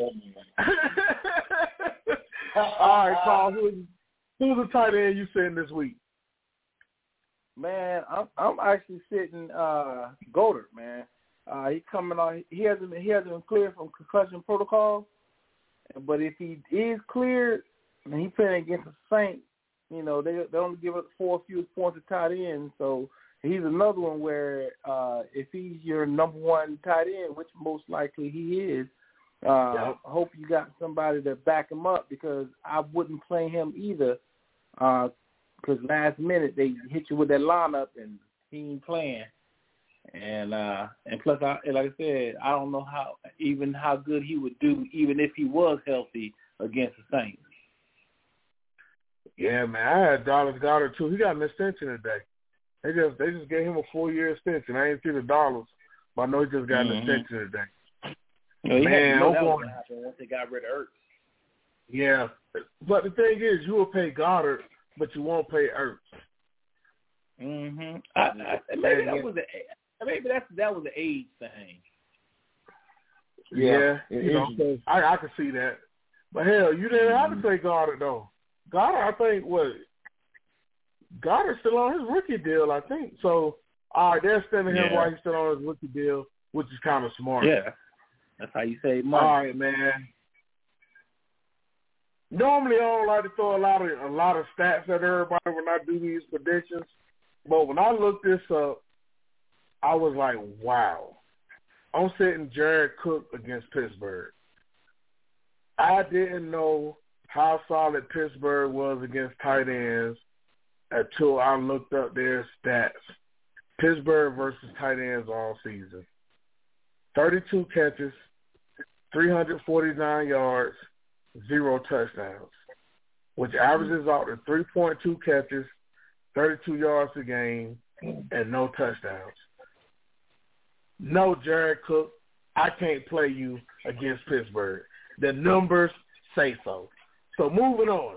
All right, Paul. Who's who's the tight end you sitting this week? Man, I'm I'm actually sitting uh, Goddard, man. Uh, he's coming on. He hasn't been, he hasn't been cleared from concussion protocol, but if he is cleared, and he playing against the Saints, you know they they only give up four fewest points to tight end, so he's another one where uh, if he's your number one tight end, which most likely he is, uh, Yep. I hope you got somebody to back him up because I wouldn't play him either. Uh, Because last minute they hit you with that lineup and he ain't playing, and uh, and plus, I, like I said, I don't know how even how good he would do even if he was healthy against the Saints. Yeah, man, I had Dallas Goddard too. He got an extension today. They just they just gave him a four year extension. I ain't see the dollars, but I know he just got Mm-hmm. an extension today. You know, he Man, had to know I'm that was going- gonna happen once they got rid of Ertz. Yeah, but the thing is, you will pay Goddard, but you won't pay Ertz. Mm-hmm. I, I, maybe that was a maybe that's that was an age thing. Yeah, Yeah, you know, it- I I can see that. But hell, you didn't have to pay Goddard though. Goddard, I think, what Goddard's still on his rookie deal, I think. So, all right, they're extending him Yeah. while he's still on his rookie deal, which is kind of smart. Yeah, that's how you save money. All right, man. Normally, I don't like to throw a lot of a lot of stats at everybody when I do these predictions, but when I looked this up, I was like, wow. I'm sitting Jared Cook against Pittsburgh. I didn't know how solid Pittsburgh was against tight ends until I looked up their stats. Pittsburgh versus tight ends all season. thirty-two catches, three hundred forty-nine yards, zero touchdowns, which averages out to three point two catches, thirty-two yards a game, and no touchdowns. No, Jared Cook, I can't play you against Pittsburgh. The numbers say so. So moving on.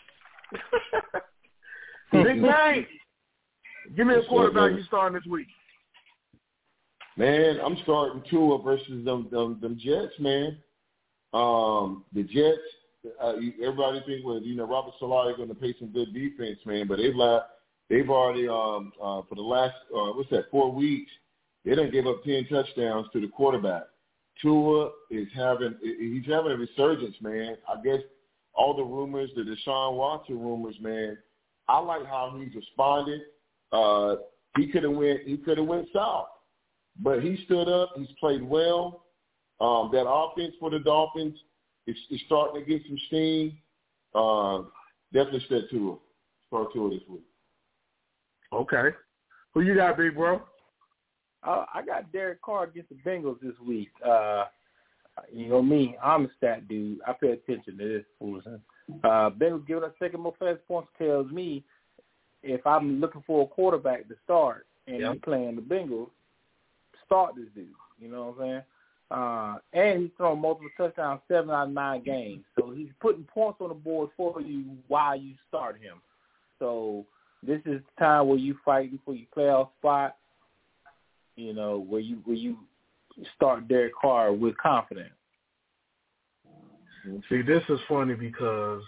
Big Bang, give me a quarterback you starting this week. Man, I'm starting Tua versus them, them, them Jets, man. Um, the Jets, uh, everybody think, well, you know, Robert Saleh is going to play some good defense, man, but they've la- they've already, um, uh, for the last, uh, what's that, four weeks, they done gave up ten touchdowns to the quarterback. Tua is having, he's having a resurgence, man. I guess all the rumors, the Deshaun Watson rumors, man, I like how he's responded. Uh, he could have went, he could have went south, but he stood up. He's played well. Um, that offense for the Dolphins is, is starting to get some steam. Uh, definitely start Tua. Start Tua this week. Okay. Who you got, big bro? Uh, I got Derek Carr against the Bengals this week. Uh, you know me, I'm a stat dude. I pay attention to this foolishness. Uh, Bengals giving us second most fantasy points tells me if I'm looking for a quarterback to start and Yep. he's playing the Bengals, start this dude. You know what I'm saying? Uh, and he's throwing multiple touchdowns, seven out of nine games. So he's putting points on the board for you while you start him. So this is the time where you fighting for your playoff spot. You know, where you where you start Derek Carr with confidence. See, this is funny because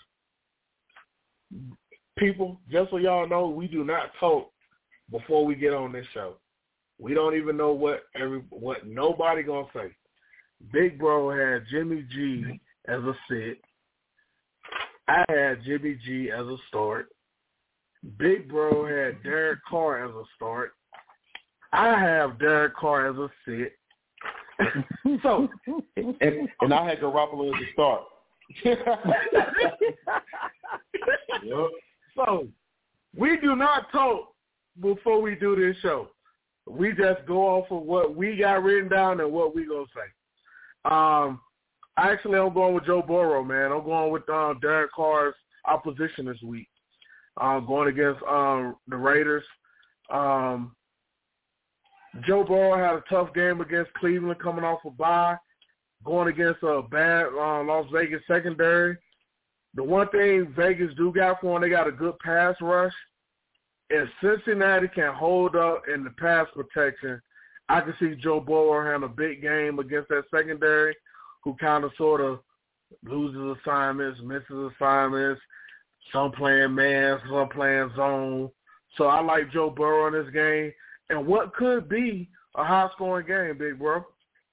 people, just so y'all know, we do not talk before we get on this show. We don't even know what every what nobody gonna say. Big Bro had Jimmy G as a sit. I had Jimmy G as a start. Big Bro had Derek Carr as a start. I have Derek Carr as a sit. So, And, and I had Garoppolo as a start. Yep. So, we do not talk before we do this show. We just go off of what we got written down and what we gonna say. Um, actually, I'm going with Joe Burrow, man. I'm going with um, Derek Carr's opposition this week. uh, going against um, the Raiders. Um, Joe Burrow had a tough game against Cleveland coming off a bye, going against a bad uh, Las Vegas secondary. The one thing Vegas do got for them, they got a good pass rush. If Cincinnati can hold up in the pass protection, I can see Joe Burrow having a big game against that secondary who kind of sort of loses assignments, misses assignments, some playing man, some playing zone. So I like Joe Burrow in this game. And what could be a high-scoring game, big bro.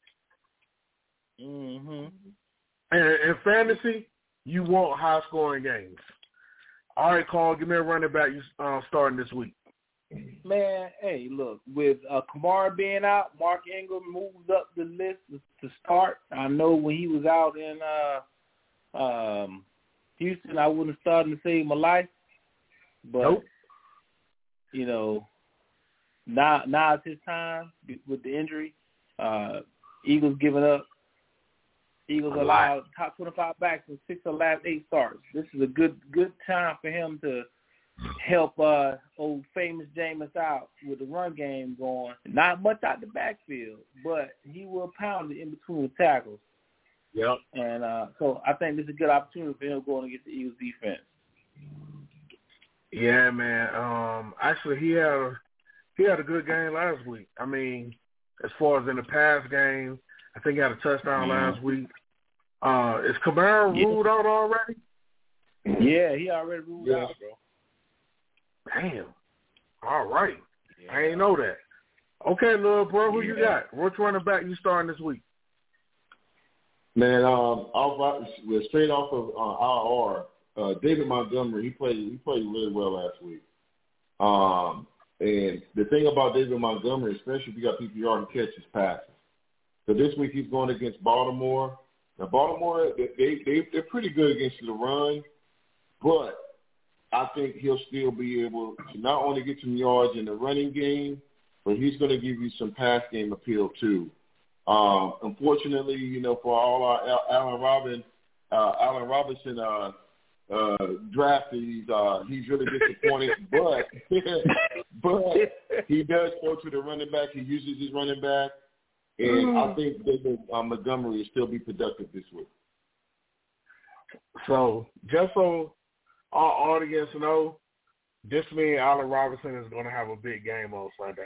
Mm-hmm. And in fantasy, you want high-scoring games. All right, Carl, give me a running back you uh, starting this week. Man, hey, look, with uh, Kamara being out, Mark Ingram moved up the list to start. I know when he was out in uh, um, Houston, I wouldn't have started to save my life. But, nope. you know, now, now it's his time with the injury. Uh, Eagles giving up. Eagles allowed top twenty-five backs in six of the last eight starts. This is a good good time for him to help uh, old famous Jameis out with the run game going. Not much out the backfield, but he will pound it in between the tackles. Yep. And uh, so I think this is a good opportunity for him going against the Eagles defense. Yeah, man. Um, actually, he had a he had a good game last week. I mean, as far as in the pass game, I think he had a touchdown mm-hmm. last week. Uh, is Kamara yeah. ruled out already? Yeah, he already ruled yeah. out, bro. Damn. All right. Yeah. I ain't know that. Okay, little bro, who yeah. you got? Which running back you starting this week? Man, um, I'll, we're straight off of uh, I R. Uh, David Montgomery, he played he played really well last week. Um, and the thing about David Montgomery, especially if you got P P R, he catches passes. So this week he's going against Baltimore. Now Baltimore, they they they're pretty good against the run, but I think he'll still be able to not only get some yards in the running game, but he's going to give you some pass game appeal too. Um, unfortunately, you know, for all our Allen Robinson, uh, Allen Robinson uh, uh, drafted, he's uh, he's really disappointed. but but he does go to the running back. He uses his running back, and mm. I think David uh, Montgomery will still be productive this week. So just so our audience know, this means Allen Robinson is going to have a big game on Sunday.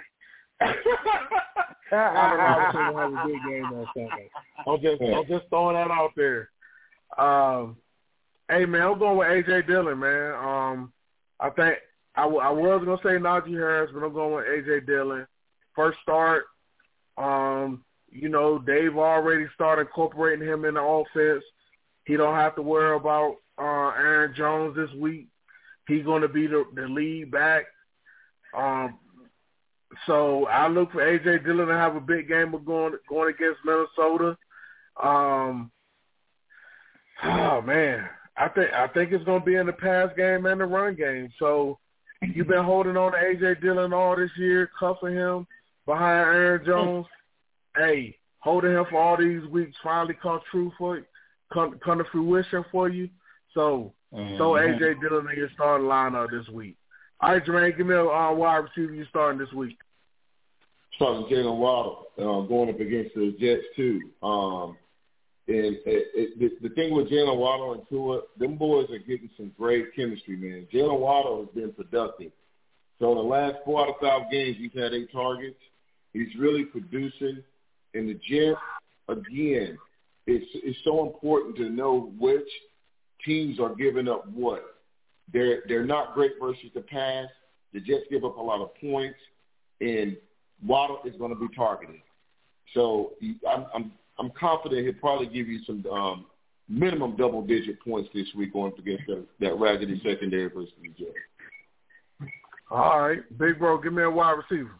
Allen Robinson will have a big game on Sunday. I'm just, I'm just throwing that out there. Um, hey, man, I'm going with A J Dillon, man. Um, I think I, w- I was going to say Najee Harris, but I'm going with A J Dillon. First start, um, you know, they've already started incorporating him in the offense. He don't have to worry about uh, Aaron Jones this week. He's going to be the, the lead back. Um, so I look for A J Dillon to have a big game of going going against Minnesota. Um, oh man, I think I think it's going to be in the pass game and the run game. So you've been holding on to A J Dillon all this year, cuffing him behind Aaron Jones. Hey, holding him for all these weeks finally come true for you, come come to fruition for you. So mm-hmm. throw A J Dillon in your starting lineup this week. All right, Jermaine, give me a uh, wide receiver you starting this week. Starting Jalen Waddle, uh, going up against the Jets too. Um, and it, it, the, the thing with Jalen Waddle and Tua, them boys are getting some great chemistry, man. Jalen Waddle has been productive. So in the last four out of five games, he's had eight targets. He's really producing. And the Jets, again, it's it's so important to know which teams are giving up what. They're they're not great versus the pass. The Jets give up a lot of points, and Waddle is going to be targeted. So I'm I'm I'm confident he'll probably give you some um, minimum double digit points this week going against that, that raggedy secondary versus the Jets. All right, big bro, give me a wide receiver.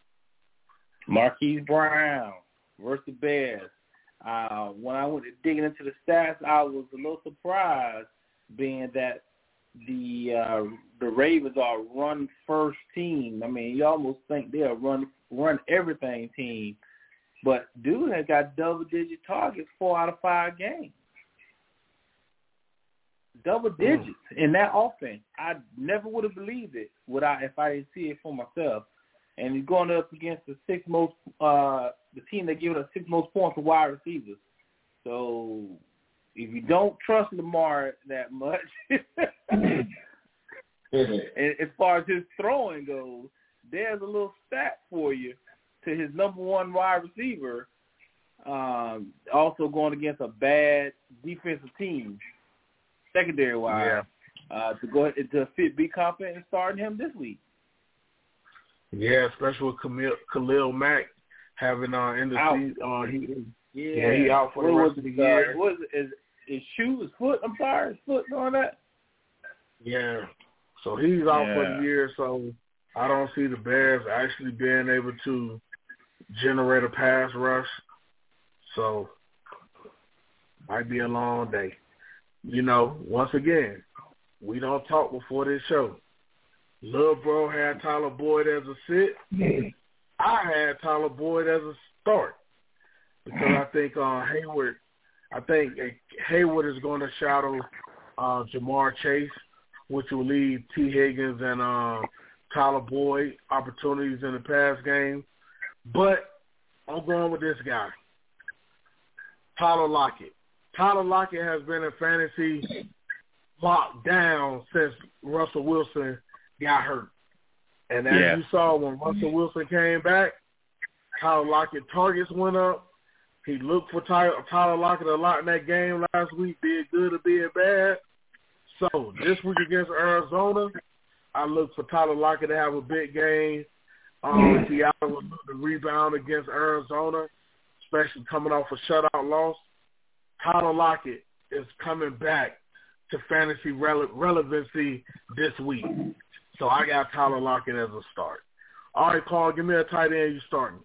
Marquise Brown versus the Bears. Uh, when I went digging into the stats, I was a little surprised, being that the uh, the Ravens are a run first team. I mean, you almost think they're a run run everything team, but dude has got double digit targets four out of five games. double digits mm. in that offense. I never would have believed it would I if I didn't see it for myself. And he's going up against the six most, uh, the team that gave us six most points for wide receivers. So if you don't trust Lamar that much, and as far as his throwing goes, there's a little stat for you to his number one wide receiver. Um, also going against a bad defensive team, secondary wise, yeah. uh, to go to fit, be confident in starting him this week. Yeah, especially with Khalil, Khalil Mack having uh, in the season, uh, he yeah. yeah he out for what the rest of the year. What is it? Is his shoe, his foot? I'm sorry, his foot on that. Yeah, so he's out yeah. for the year. So I don't see the Bears actually being able to generate a pass rush. So might be a long day. You know, once again, we don't talk before this show. Lil Bro had Tyler Boyd as a sit. I had Tyler Boyd as a start because I think uh, Hayward, I think Hayward is going to shadow uh, Jamar Chase, which will leave T. Higgins and uh, Tyler Boyd opportunities in the pass game. But I'm going with this guy, Tyler Lockett. Tyler Lockett has been in fantasy locked down since Russell Wilson got hurt. And as yeah. you saw when Russell Wilson came back, Tyler Lockett targets went up. He looked for Tyler, Tyler Lockett a lot in that game last week, be it good or be it bad. So this week against Arizona, I look for Tyler Lockett to have a big game. Um, Seattle will look to rebound against Arizona, especially coming off a shutout loss. Tyler Lockett is coming back to fantasy rele- relevancy this week. So I got Tyler Lockett as a start. All right, Paul, give me a tight end you starting.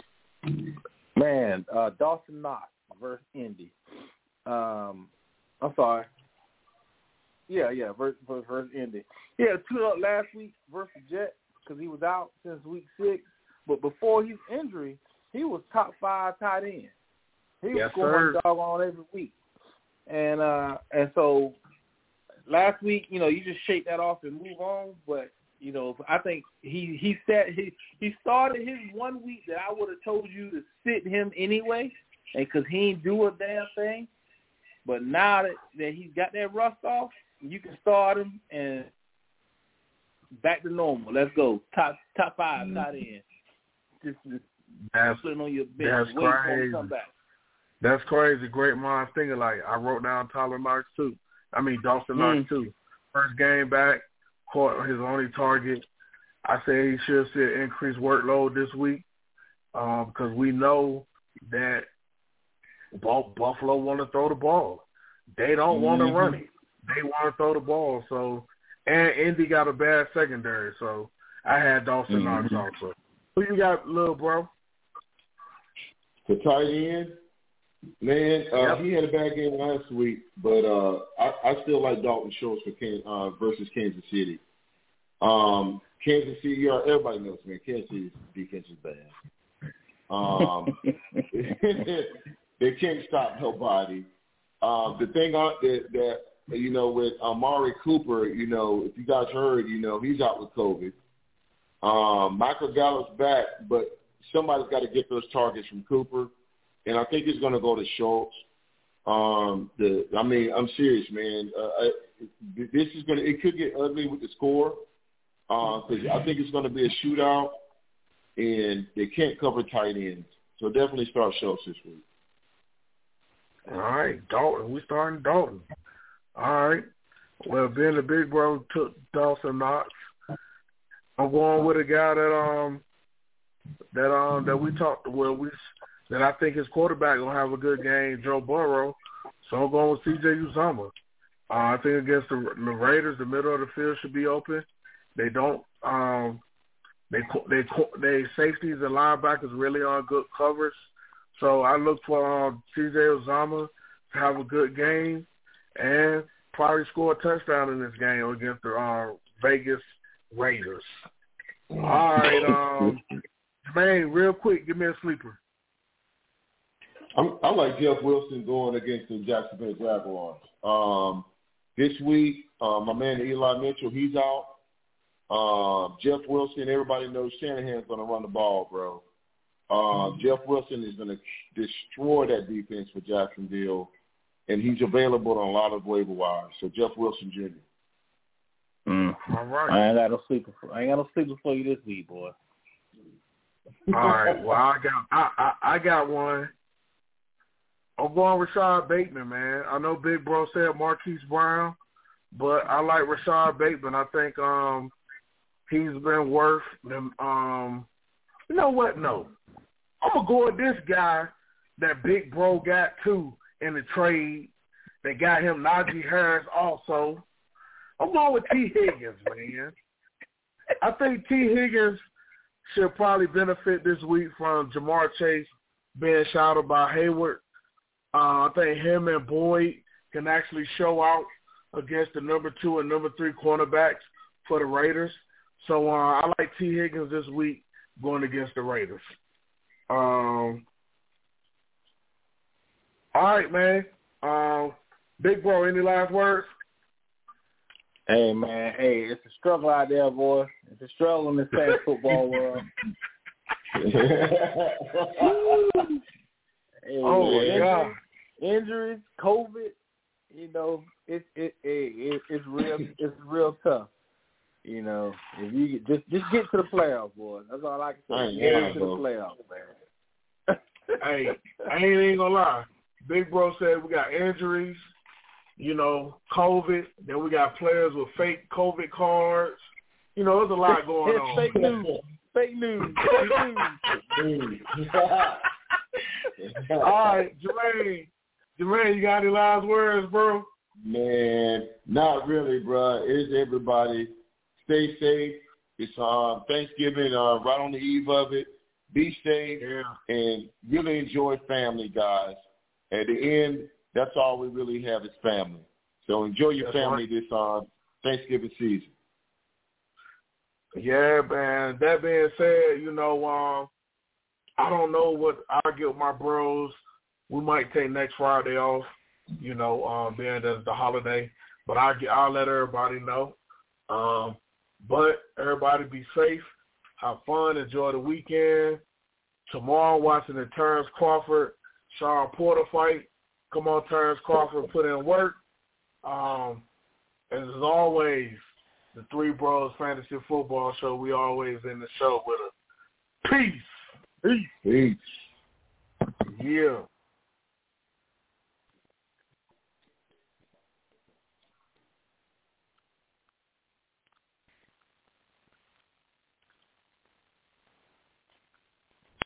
Man, uh, Dawson Knox versus Indy. Um, I'm sorry. Yeah, yeah, versus, versus Indy. He had two up last week versus Jets because he was out since week six. But before his injury, he was top five tight end. He was yes, scoring sir. dog on every week. And uh, and so last week, you know, you just shake that off and move on. But, you know, I think he he said he, he started his one week that I would have told you to sit him anyway, and because he ain't do a damn thing. But now that, that he's got that rust off, you can start him and back to normal. Let's go. Top top five, mm-hmm. tight end. Just, just that's, sitting on your bench. That's waiting crazy. for him to come back. That's crazy. Great minds thinking like I wrote down Tyler Knox too. I mean Dawson mm. Knox too. First game back, caught his only target. I say he should see an increased workload this week um, because we know that Buffalo want to throw the ball. They don't mm-hmm. want to run it. They want to throw the ball. So, and Indy got a bad secondary. So I had Dawson mm-hmm. Knox also. Who you got, little bro? The tight end, man. Uh, yep. He had a bad game last week, but uh, I, I still like Dalton Schultz for Can, uh, versus Kansas City. Um, Kansas City, you know, everybody knows, man. Kansas City's defense is bad. Um, they can't stop nobody. Uh, the thing on, that, that, you know, with Amari Cooper, you know, if you guys heard, you know, he's out with COVID. Um, Michael Gallup's back, but somebody's got to get those targets from Cooper, and I think it's going to go to Schultz. Um, the, I mean, I'm serious, man. Uh, I, this is going to – it could get ugly with the score because uh, I think it's going to be a shootout, and they can't cover tight ends. So definitely start Schultz this week. All right, Dalton. We starting Dalton. All right. Well, being the big bro took Dawson Knox. I'm going with a guy that um that um that we talked well we that I think his quarterback gonna have a good game, Joe Burrow. So I'm going with C J Uzomah. Uh, I think against the, the Raiders, the middle of the field should be open. They don't um they they they safeties and linebackers really on good covers. So I look for um, C J Uzomah to have a good game and probably score a touchdown in this game against the uh, Vegas Raiders. All right, um, man, real quick, give me a sleeper. I'm, I like Jeff Wilson going against the Jacksonville Jaguars. Um, this week, uh, my man Eli Mitchell, he's out. Uh, Jeff Wilson, everybody knows Shanahan's going to run the ball, bro. Uh, Jeff Wilson is going to destroy that defense for Jacksonville, and he's available on a lot of waiver wires. So Jeff Wilson Junior Mm. All right. I ain't got no sleeper. For, I ain't got no sleeper for you this week, boy. All right. Well, I got I, I I got one. I'm going with Rashad Bateman, man. I know Big Bro said Marquise Brown, but I like Rashad Bateman. I think um he's been worth them. Um, you know what? No, I'm gonna go with this guy that Big Bro got too in the trade. They got him Najee Harris also. I'm going with T. Higgins, man. I think T. Higgins should probably benefit this week from Jamar Chase being shouted by Hayward. Uh, I think him and Boyd can actually show out against the number two and number three cornerbacks for the Raiders. So uh, I like T. Higgins this week going against the Raiders. Um, all right, man. Um, Big Bro, any last words? Hey, man. Hey, it's a struggle out there, boy. It's a struggle in this same football world. Hey, oh, my injuries, God. Injuries, COVID, you know, it, it, it, it, it's real it's real tough. You know, if you get, just just get to the playoffs, boy. That's all I can say. I Get know, to bro. the playoffs, man. Hey, I ain't even gonna lie. Big Bro said we got injuries, you know, COVID. Then we got players with fake COVID cards. You know, there's a lot going It's on. fake news. Fake news. Fake news. All right, Jermaine. Jermaine, you got any last words, bro? Man, not really, bro. It's everybody. Stay safe. It's uh, Thanksgiving, uh, right on the eve of it. Be safe Yeah. and really enjoy family, guys. At the end, that's all we really have is family. So enjoy your That's family right. this uh, Thanksgiving season. Yeah, man. That being said, you know, um, I don't know what I'll get with my bros. We might take next Friday off, you know, um, being as the holiday. But I'll, get, I'll let everybody know. Um, but everybody be safe. Have fun. Enjoy the weekend. Tomorrow, watching the Terrence Crawford, Sean Porter fight. Come on, Terrence Crawford, put in work. Um, and as always, the Three Bros Fantasy Football Show, we always in the show with a peace. Peace. Yeah.